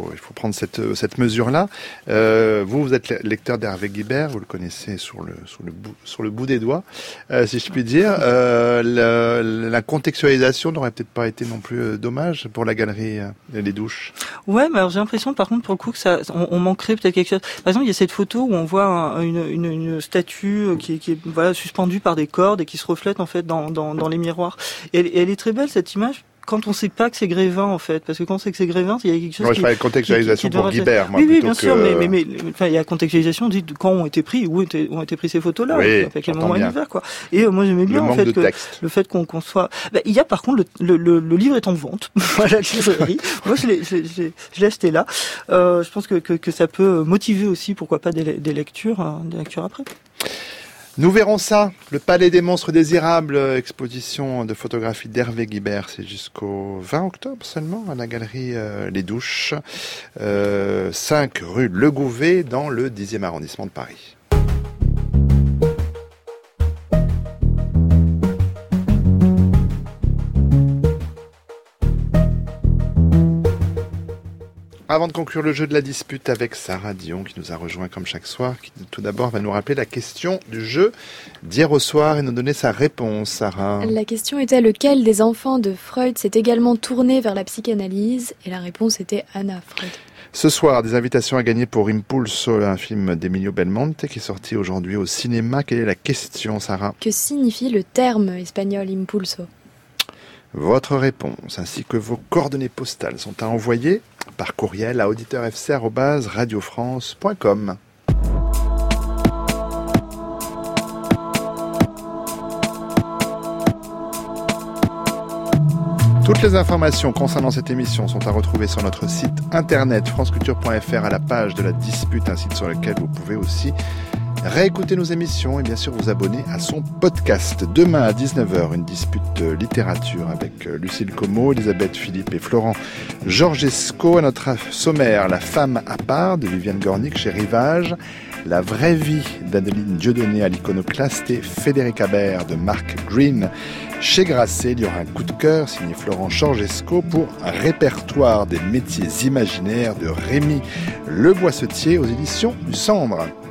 prendre cette, cette mesure-là. Euh, vous, vous êtes lecteur d'Hervé Guibert, vous le connaissez sur le, sur le, bout, sur le bout des doigts, euh, si je puis dire. Euh, la, la contextualisation n'aurait peut-être pas été non plus euh, dommage pour la galerie euh, Les Douches. Ouais, mais alors j'ai l'impression par contre pour le coup que ça, on, on manquerait peut-être quelque chose. Par exemple, il y a cette photo où on voit un, une, une, une statue qui est, qui est voilà, suspendue par des cordes et qui se reflète en fait dans, dans, dans les miroirs. Et elle, et elle est très belle cette image. Quand on sait pas que c'est Grévin, en fait, parce que quand on sait que c'est Grévin, il y a quelque chose. Ouais, qui, je parlais de contextualisation qui, qui pour Guibert, moi. Oui, oui, plutôt bien que... sûr, mais, mais, mais, enfin, il y a contextualisation, dit quand ont été pris, où étaient, ont été pris ces photos-là, oui, à quel moment ils verent, quoi. Et euh, moi, j'aimais bien, le en fait, que, texte. le fait qu'on, qu'on soit, bah, il y a, par contre, le, le, le, le livre est en vente. Voilà, la librairie. Moi, je l'ai, je l'ai, je l'ai acheté là. Euh, je pense que, que, que ça peut motiver aussi, pourquoi pas, des, des lectures, hein, des lectures après. Nous verrons ça, le Palais des Monstres Désirables, exposition de photographie d'Hervé Guibert, c'est jusqu'au vingt octobre seulement, à la galerie euh, Les Douches, euh, cinq rue Le Gouvet, dans le dixième arrondissement de Paris. Avant de conclure le jeu de la dispute avec Sarah Dion, qui nous a rejoint comme chaque soir, qui tout d'abord va nous rappeler la question du jeu d'hier au soir et nous donner sa réponse, Sarah. La question était lequel des enfants de Freud s'est également tourné vers la psychanalyse, et la réponse était Anna Freud. Ce soir, des invitations à gagner pour Impulso, un film d'Emilio Belmonte qui est sorti aujourd'hui au cinéma. Quelle est la question, Sarah? Que signifie le terme espagnol Impulso? Votre réponse ainsi que vos coordonnées postales sont à envoyer par courriel à auditeur f c arobase radio france point com. Toutes les informations concernant cette émission sont à retrouver sur notre site internet franceculture point f r à la page de la dispute, un site sur lequel vous pouvez aussi réécouter nos émissions et bien sûr vous abonner à son podcast. Demain à dix-neuf heures, une dispute littérature avec Lucille Como, Elisabeth Philippe et Florent Georgesco. À notre sommaire, La femme à part de Viviane Gornick chez Rivage, La vraie vie d'Adeline Dieudonné à l'Iconoclaste et Frédéric Habert de Mark Green chez Grasset. Il y aura un coup de cœur signé Florent Georgesco pour un répertoire des métiers imaginaires de Rémi Le Boissetier aux éditions du Cendre.